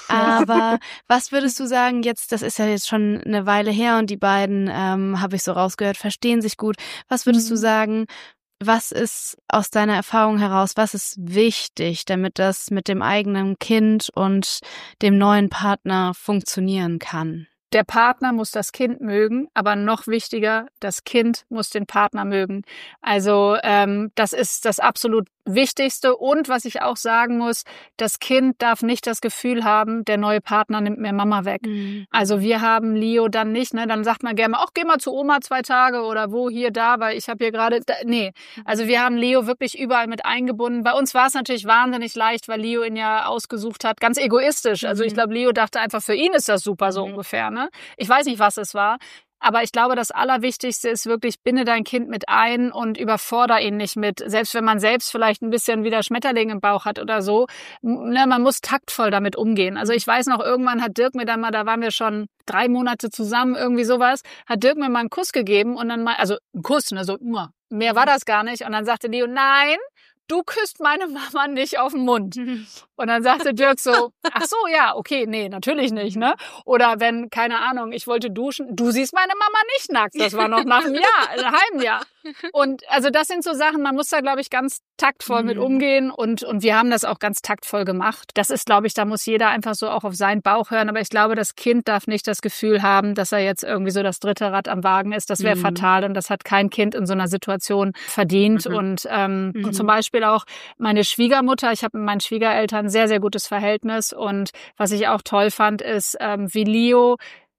Aber was würdest du sagen, jetzt, das ist ja jetzt schon eine Weile her und die beiden, habe ich so rausgehört, verstehen sich gut. Was würdest du sagen, was ist aus deiner Erfahrung heraus, was ist wichtig, damit das mit dem eigenen Kind und dem neuen Partner funktionieren kann? Der Partner muss das Kind mögen, aber noch wichtiger, das Kind muss den Partner mögen. Also das ist das absolut Wichtigste. Und was ich auch sagen muss, das Kind darf nicht das Gefühl haben, der neue Partner nimmt mir Mama weg. Also wir haben Leo dann nicht, ne? Dann sagt man gerne, ach, geh mal zu Oma 2 Tage oder wo, hier, da, weil ich habe hier gerade, nee. Also wir haben Leo wirklich überall mit eingebunden. Bei uns war es natürlich wahnsinnig leicht, weil Leo ihn ja ausgesucht hat, ganz egoistisch. Also ich glaube, Leo dachte einfach, für ihn ist das super, so ungefähr, ne? Ich weiß nicht, was es war. Aber ich glaube, das Allerwichtigste ist wirklich, binde dein Kind mit ein und überfordere ihn nicht mit. Selbst wenn man selbst vielleicht ein bisschen wieder Schmetterling im Bauch hat oder so. Ne, man muss taktvoll damit umgehen. Also ich weiß noch, irgendwann hat Dirk mir dann mal, da waren wir schon 3 Monate zusammen, irgendwie sowas, hat Dirk mir mal einen Kuss gegeben und dann mal, also einen Kuss, ne, so, mehr war das gar nicht. Und dann sagte Leo, nein, du küsst meine Mama nicht auf den Mund. Und dann sagte Dirk so, ach so, ja, okay, nee, natürlich nicht, ne? Oder wenn, keine Ahnung, ich wollte duschen, du siehst meine Mama nicht nackt. Das war noch nach einem halben Jahr. Und also das sind so Sachen, man muss da, glaube ich, ganz taktvoll mit umgehen und wir haben das auch ganz taktvoll gemacht. Das ist, glaube ich, da muss jeder einfach so auch auf seinen Bauch hören. Aber ich glaube, das Kind darf nicht das Gefühl haben, dass er jetzt irgendwie so das 3. Rad am Wagen ist. Das wäre fatal und das hat kein Kind in so einer Situation verdient. Und zum Beispiel auch meine Schwiegermutter, ich habe mit meinen Schwiegereltern ein sehr, sehr gutes Verhältnis und was ich auch toll fand, ist, wie Leo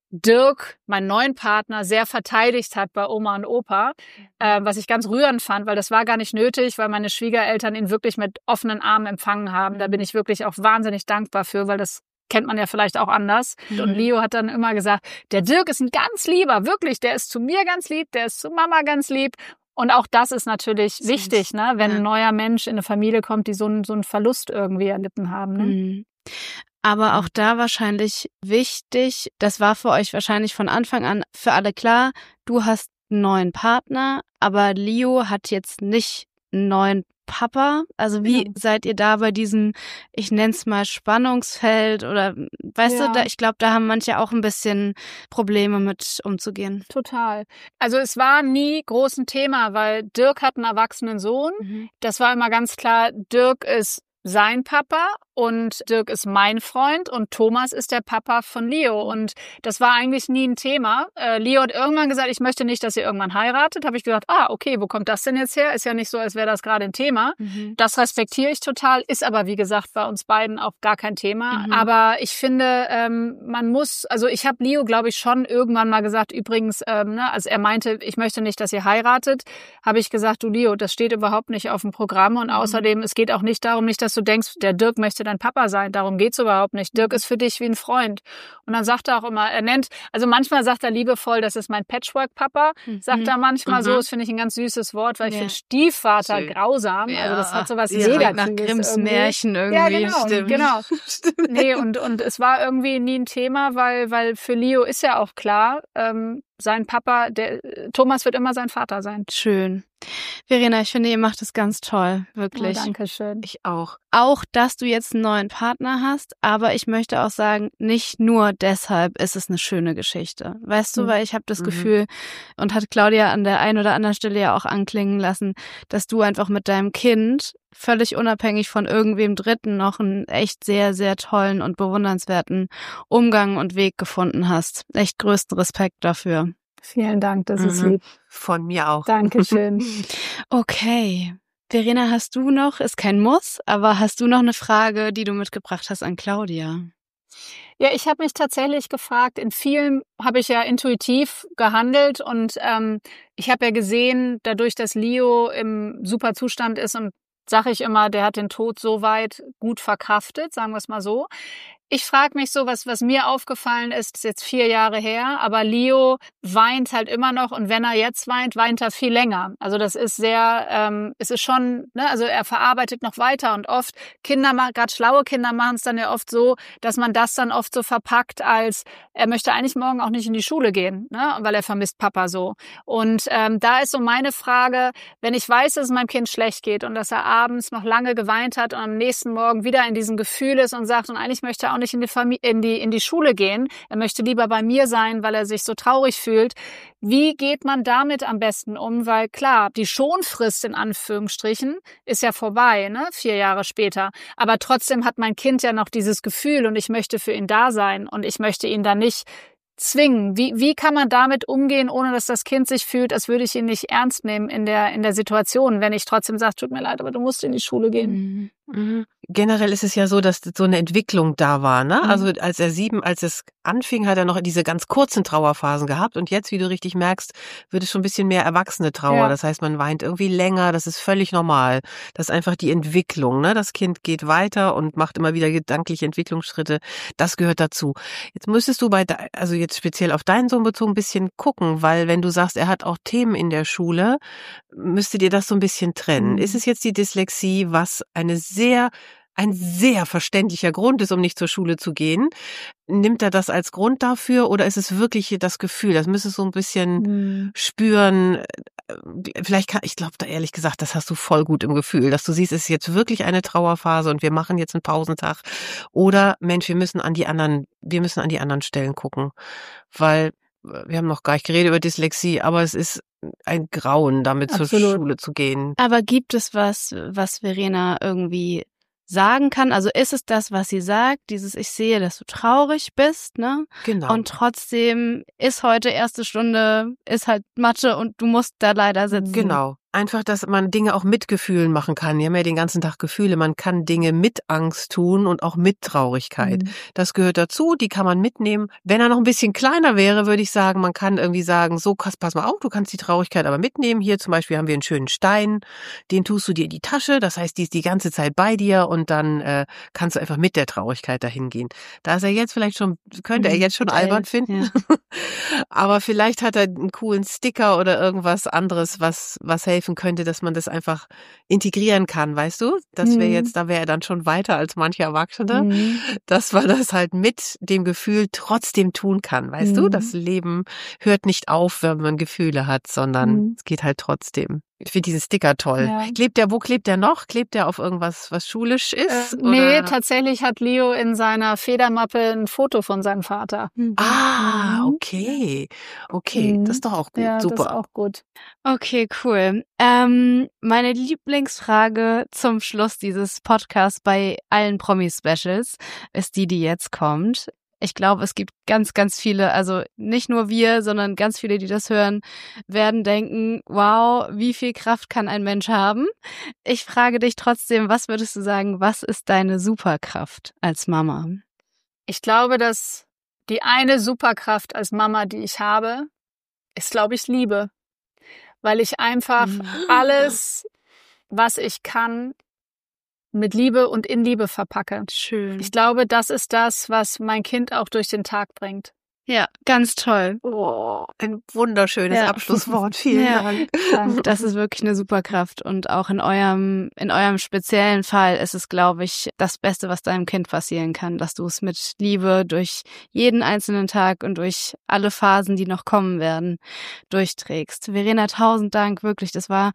Dirk, meinen neuen Partner, sehr verteidigt hat bei Oma und Opa, was ich ganz rührend fand, weil das war gar nicht nötig, weil meine Schwiegereltern ihn wirklich mit offenen Armen empfangen haben. Da bin ich wirklich auch wahnsinnig dankbar für, weil das kennt man ja vielleicht auch anders. Und Leo hat dann immer gesagt, der Dirk ist ein ganz lieber, wirklich, der ist zu mir ganz lieb, der ist zu Mama ganz lieb. Und auch das ist natürlich wichtig, ne? Wenn ein neuer Mensch in eine Familie kommt, die so einen Verlust irgendwie erlitten haben. Ne? Mhm. Aber auch da wahrscheinlich wichtig, das war für euch wahrscheinlich von Anfang an für alle klar, du hast einen neuen Partner, aber Leo hat jetzt nicht einen neuen Papa. Also wie seid ihr da bei diesem, ich nenne es mal Spannungsfeld oder weißt du, ich glaube, da haben manche auch ein bisschen Probleme mit umzugehen. Total. Also es war nie groß ein Thema, weil Dirk hat einen erwachsenen Sohn. Das war immer ganz klar, Dirk ist sein Papa und Dirk ist mein Freund und Thomas ist der Papa von Leo. Und das war eigentlich nie ein Thema. Leo hat irgendwann gesagt, ich möchte nicht, dass ihr irgendwann heiratet. Habe ich gesagt, okay, wo kommt das denn jetzt her? Ist ja nicht so, als wäre das gerade ein Thema. Das respektiere ich total, ist aber, wie gesagt, bei uns beiden auch gar kein Thema. Aber ich finde, man muss, also ich habe Leo, glaube ich, schon irgendwann mal gesagt, übrigens, als er meinte, ich möchte nicht, dass ihr heiratet, habe ich gesagt, du Leo, das steht überhaupt nicht auf dem Programm. Und außerdem, es geht auch nicht darum, nicht, dass du denkst, der Dirk möchte dein Papa sein. Darum geht's überhaupt nicht. Dirk ist für dich wie ein Freund. Und dann sagt er auch immer, also manchmal sagt er liebevoll, das ist mein Patchwork-Papa. Sagt er manchmal so, das finde ich ein ganz süßes Wort, weil ich finde Stiefvater grausam. Ja. Also das hat so was Negatives. Nach Grimms Märchen irgendwie. Ja, genau. Nee, und es war irgendwie nie ein Thema, weil für Leo ist ja auch klar, sein Papa, Thomas wird immer sein Vater sein. Schön. Verena, ich finde, ihr macht es ganz toll, wirklich. Oh, danke schön. Ich auch. Auch, dass du jetzt einen neuen Partner hast, aber ich möchte auch sagen, nicht nur deshalb ist es eine schöne Geschichte. Weißt du, weil ich habe das Gefühl, und hat Claudia an der einen oder anderen Stelle ja auch anklingen lassen, dass du einfach mit deinem Kind völlig unabhängig von irgendwem Dritten noch einen echt sehr, sehr tollen und bewundernswerten Umgang und Weg gefunden hast. Echt größten Respekt dafür. Vielen Dank, das ist lieb. Von mir auch. Dankeschön. Okay. Verena, hast du noch, ist kein Muss, aber hast du noch eine Frage, die du mitgebracht hast an Claudia? Ja, ich habe mich tatsächlich gefragt, in vielen habe ich ja intuitiv gehandelt und ich habe ja gesehen, dadurch, dass Leo im super Zustand ist und sage ich immer, der hat den Tod so weit gut verkraftet, sagen wir es mal so. Ich frage mich so, was mir aufgefallen ist jetzt 4 Jahre her, aber Leo weint halt immer noch und wenn er jetzt weint, weint er viel länger. Also das ist sehr, es ist schon, ne, also er verarbeitet noch weiter und oft gerade schlaue Kinder machen es dann ja oft so, dass man das dann oft so verpackt als, er möchte eigentlich morgen auch nicht in die Schule gehen, ne, weil er vermisst Papa so. Und da ist so meine Frage, wenn ich weiß, dass es meinem Kind schlecht geht und dass er abends noch lange geweint hat und am nächsten Morgen wieder in diesem Gefühl ist und sagt, und eigentlich möchte er auch nicht in die Schule gehen. Er möchte lieber bei mir sein, weil er sich so traurig fühlt. Wie geht man damit am besten um? Weil klar, die Schonfrist in Anführungsstrichen ist ja vorbei, ne? 4 Jahre später. Aber trotzdem hat mein Kind ja noch dieses Gefühl und ich möchte für ihn da sein und ich möchte ihn da nicht zwingen. Wie kann man damit umgehen, ohne dass das Kind sich fühlt, als würde ich ihn nicht ernst nehmen in der Situation, wenn ich trotzdem sage, tut mir leid, aber du musst in die Schule gehen. Generell ist es ja so, dass so eine Entwicklung da war, ne? Also als es anfing, hat er noch diese ganz kurzen Trauerphasen gehabt und jetzt, wie du richtig merkst, wird es schon ein bisschen mehr erwachsene Trauer. Ja. Das heißt, man weint irgendwie länger, das ist völlig normal. Das ist einfach die Entwicklung, ne? Das Kind geht weiter und macht immer wieder gedankliche Entwicklungsschritte. Das gehört dazu. Jetzt müsstest du also jetzt speziell auf deinen Sohn bezogen, ein bisschen gucken, weil wenn du sagst, er hat auch Themen in der Schule, müsstet ihr das so ein bisschen trennen. Ist es jetzt die Dyslexie, was ein sehr verständlicher Grund ist, um nicht zur Schule zu gehen? Nimmt er das als Grund dafür oder ist es wirklich das Gefühl? Das müsstest du so ein bisschen spüren. Ich glaube da ehrlich gesagt, das hast du voll gut im Gefühl, dass du siehst, es ist jetzt wirklich eine Trauerphase und wir machen jetzt einen Pausentag. Oder Mensch, wir müssen an die anderen Stellen gucken, weil wir haben noch gar nicht geredet über Dyslexie, aber es ist ein Grauen, damit zur Schule zu gehen. Aber gibt es was Verena irgendwie sagen kann? Also ist es das, was sie sagt, dieses ich sehe, dass du traurig bist, ne? Genau. Und trotzdem ist heute erste Stunde, ist halt Mathe und du musst da leider sitzen. Genau. einfach, dass man Dinge auch mit Gefühlen machen kann. Wir haben ja den ganzen Tag Gefühle. Man kann Dinge mit Angst tun und auch mit Traurigkeit. Das gehört dazu, die kann man mitnehmen. Wenn er noch ein bisschen kleiner wäre, würde ich sagen, man kann irgendwie sagen, so, pass mal auf, du kannst die Traurigkeit aber mitnehmen. Hier zum Beispiel haben wir einen schönen Stein, den tust du dir in die Tasche. Das heißt, die ist die ganze Zeit bei dir und dann kannst du einfach mit der Traurigkeit dahin gehen. Da ist er jetzt vielleicht schon, könnte er jetzt schon albern finden. Ja. Aber vielleicht hat er einen coolen Sticker oder irgendwas anderes, was helfen könnte, dass man das einfach integrieren kann, weißt du? Das wäre jetzt, da wäre er dann schon weiter als manche Erwachsene, dass man das halt mit dem Gefühl trotzdem tun kann, weißt du? Das Leben hört nicht auf, wenn man Gefühle hat, sondern es geht halt trotzdem. Ich finde diesen Sticker toll. Ja. Wo klebt der noch? Klebt der auf irgendwas, was schulisch ist? Nee, tatsächlich hat Leo in seiner Federmappe ein Foto von seinem Vater. Ah, okay. Okay, das ist doch auch gut. Ja, super. Das ist auch gut. Okay, cool. Meine Lieblingsfrage zum Schluss dieses Podcasts bei allen Promi-Specials ist die jetzt kommt. Ich glaube, es gibt ganz, ganz viele, also nicht nur wir, sondern ganz viele, die das hören, werden denken, wow, wie viel Kraft kann ein Mensch haben? Ich frage dich trotzdem, was würdest du sagen, was ist deine Superkraft als Mama? Ich glaube, dass die eine Superkraft als Mama, die ich habe, ist, glaube ich, Liebe. Weil ich einfach alles, was ich kann, mit Liebe und in Liebe verpacke. Schön. Ich glaube, das ist das, was mein Kind auch durch den Tag bringt. Ja, ganz toll. Oh, ein wunderschönes Abschlusswort. Vielen Dank. Das ist wirklich eine Superkraft. Und auch in eurem speziellen Fall ist es, glaube ich, das Beste, was deinem Kind passieren kann, dass du es mit Liebe durch jeden einzelnen Tag und durch alle Phasen, die noch kommen werden, durchträgst. Verena, 1000 Dank, wirklich. Das war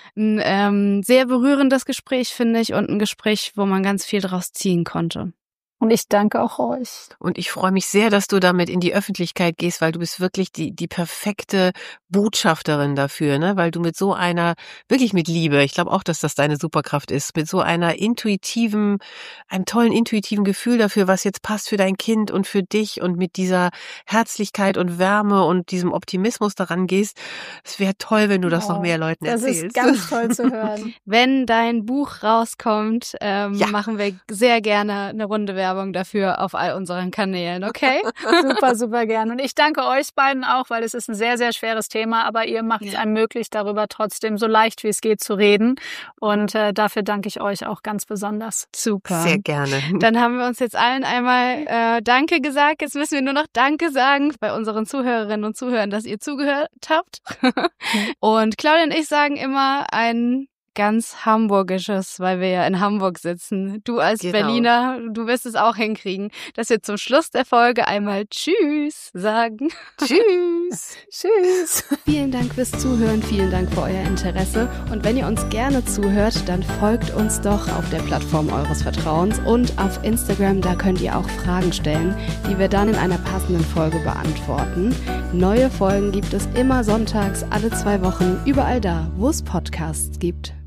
ein sehr berührendes Gespräch, finde ich, und ein Gespräch, wo man ganz viel draus ziehen konnte. Und ich danke auch euch. Und ich freue mich sehr, dass du damit in die Öffentlichkeit gehst, weil du bist wirklich die perfekte Botschafterin dafür, ne? Weil du mit so einer, wirklich mit Liebe, ich glaube auch, dass das deine Superkraft ist, mit so einer einem tollen intuitiven Gefühl dafür, was jetzt passt für dein Kind und für dich und mit dieser Herzlichkeit und Wärme und diesem Optimismus daran gehst. Es wäre toll, wenn du das noch mehr Leuten erzählst. Das ist ganz toll zu hören. Wenn dein Buch rauskommt, machen wir sehr gerne eine Runde Werbung dafür auf all unseren Kanälen, okay? Super, super gern. Und ich danke euch beiden auch, weil es ist ein sehr, sehr schweres Thema, aber ihr macht es einem möglich, darüber trotzdem so leicht wie es geht zu reden. Und dafür danke ich euch auch ganz besonders. Super. Sehr gerne. Dann haben wir uns jetzt allen einmal Danke gesagt. Jetzt müssen wir nur noch Danke sagen bei unseren Zuhörerinnen und Zuhörern, dass ihr zugehört habt. Und Claudia und ich sagen immer ein ganz Hamburgisches, weil wir ja in Hamburg sitzen. Du als Berliner, du wirst es auch hinkriegen, dass wir zum Schluss der Folge einmal Tschüss sagen. Tschüss. Tschüss. Vielen Dank fürs Zuhören, vielen Dank für euer Interesse. Und wenn ihr uns gerne zuhört, dann folgt uns doch auf der Plattform eures Vertrauens und auf Instagram, da könnt ihr auch Fragen stellen, die wir dann in einer passenden Folge beantworten. Neue Folgen gibt es immer sonntags, alle 2 Wochen, überall da, wo es Podcasts gibt.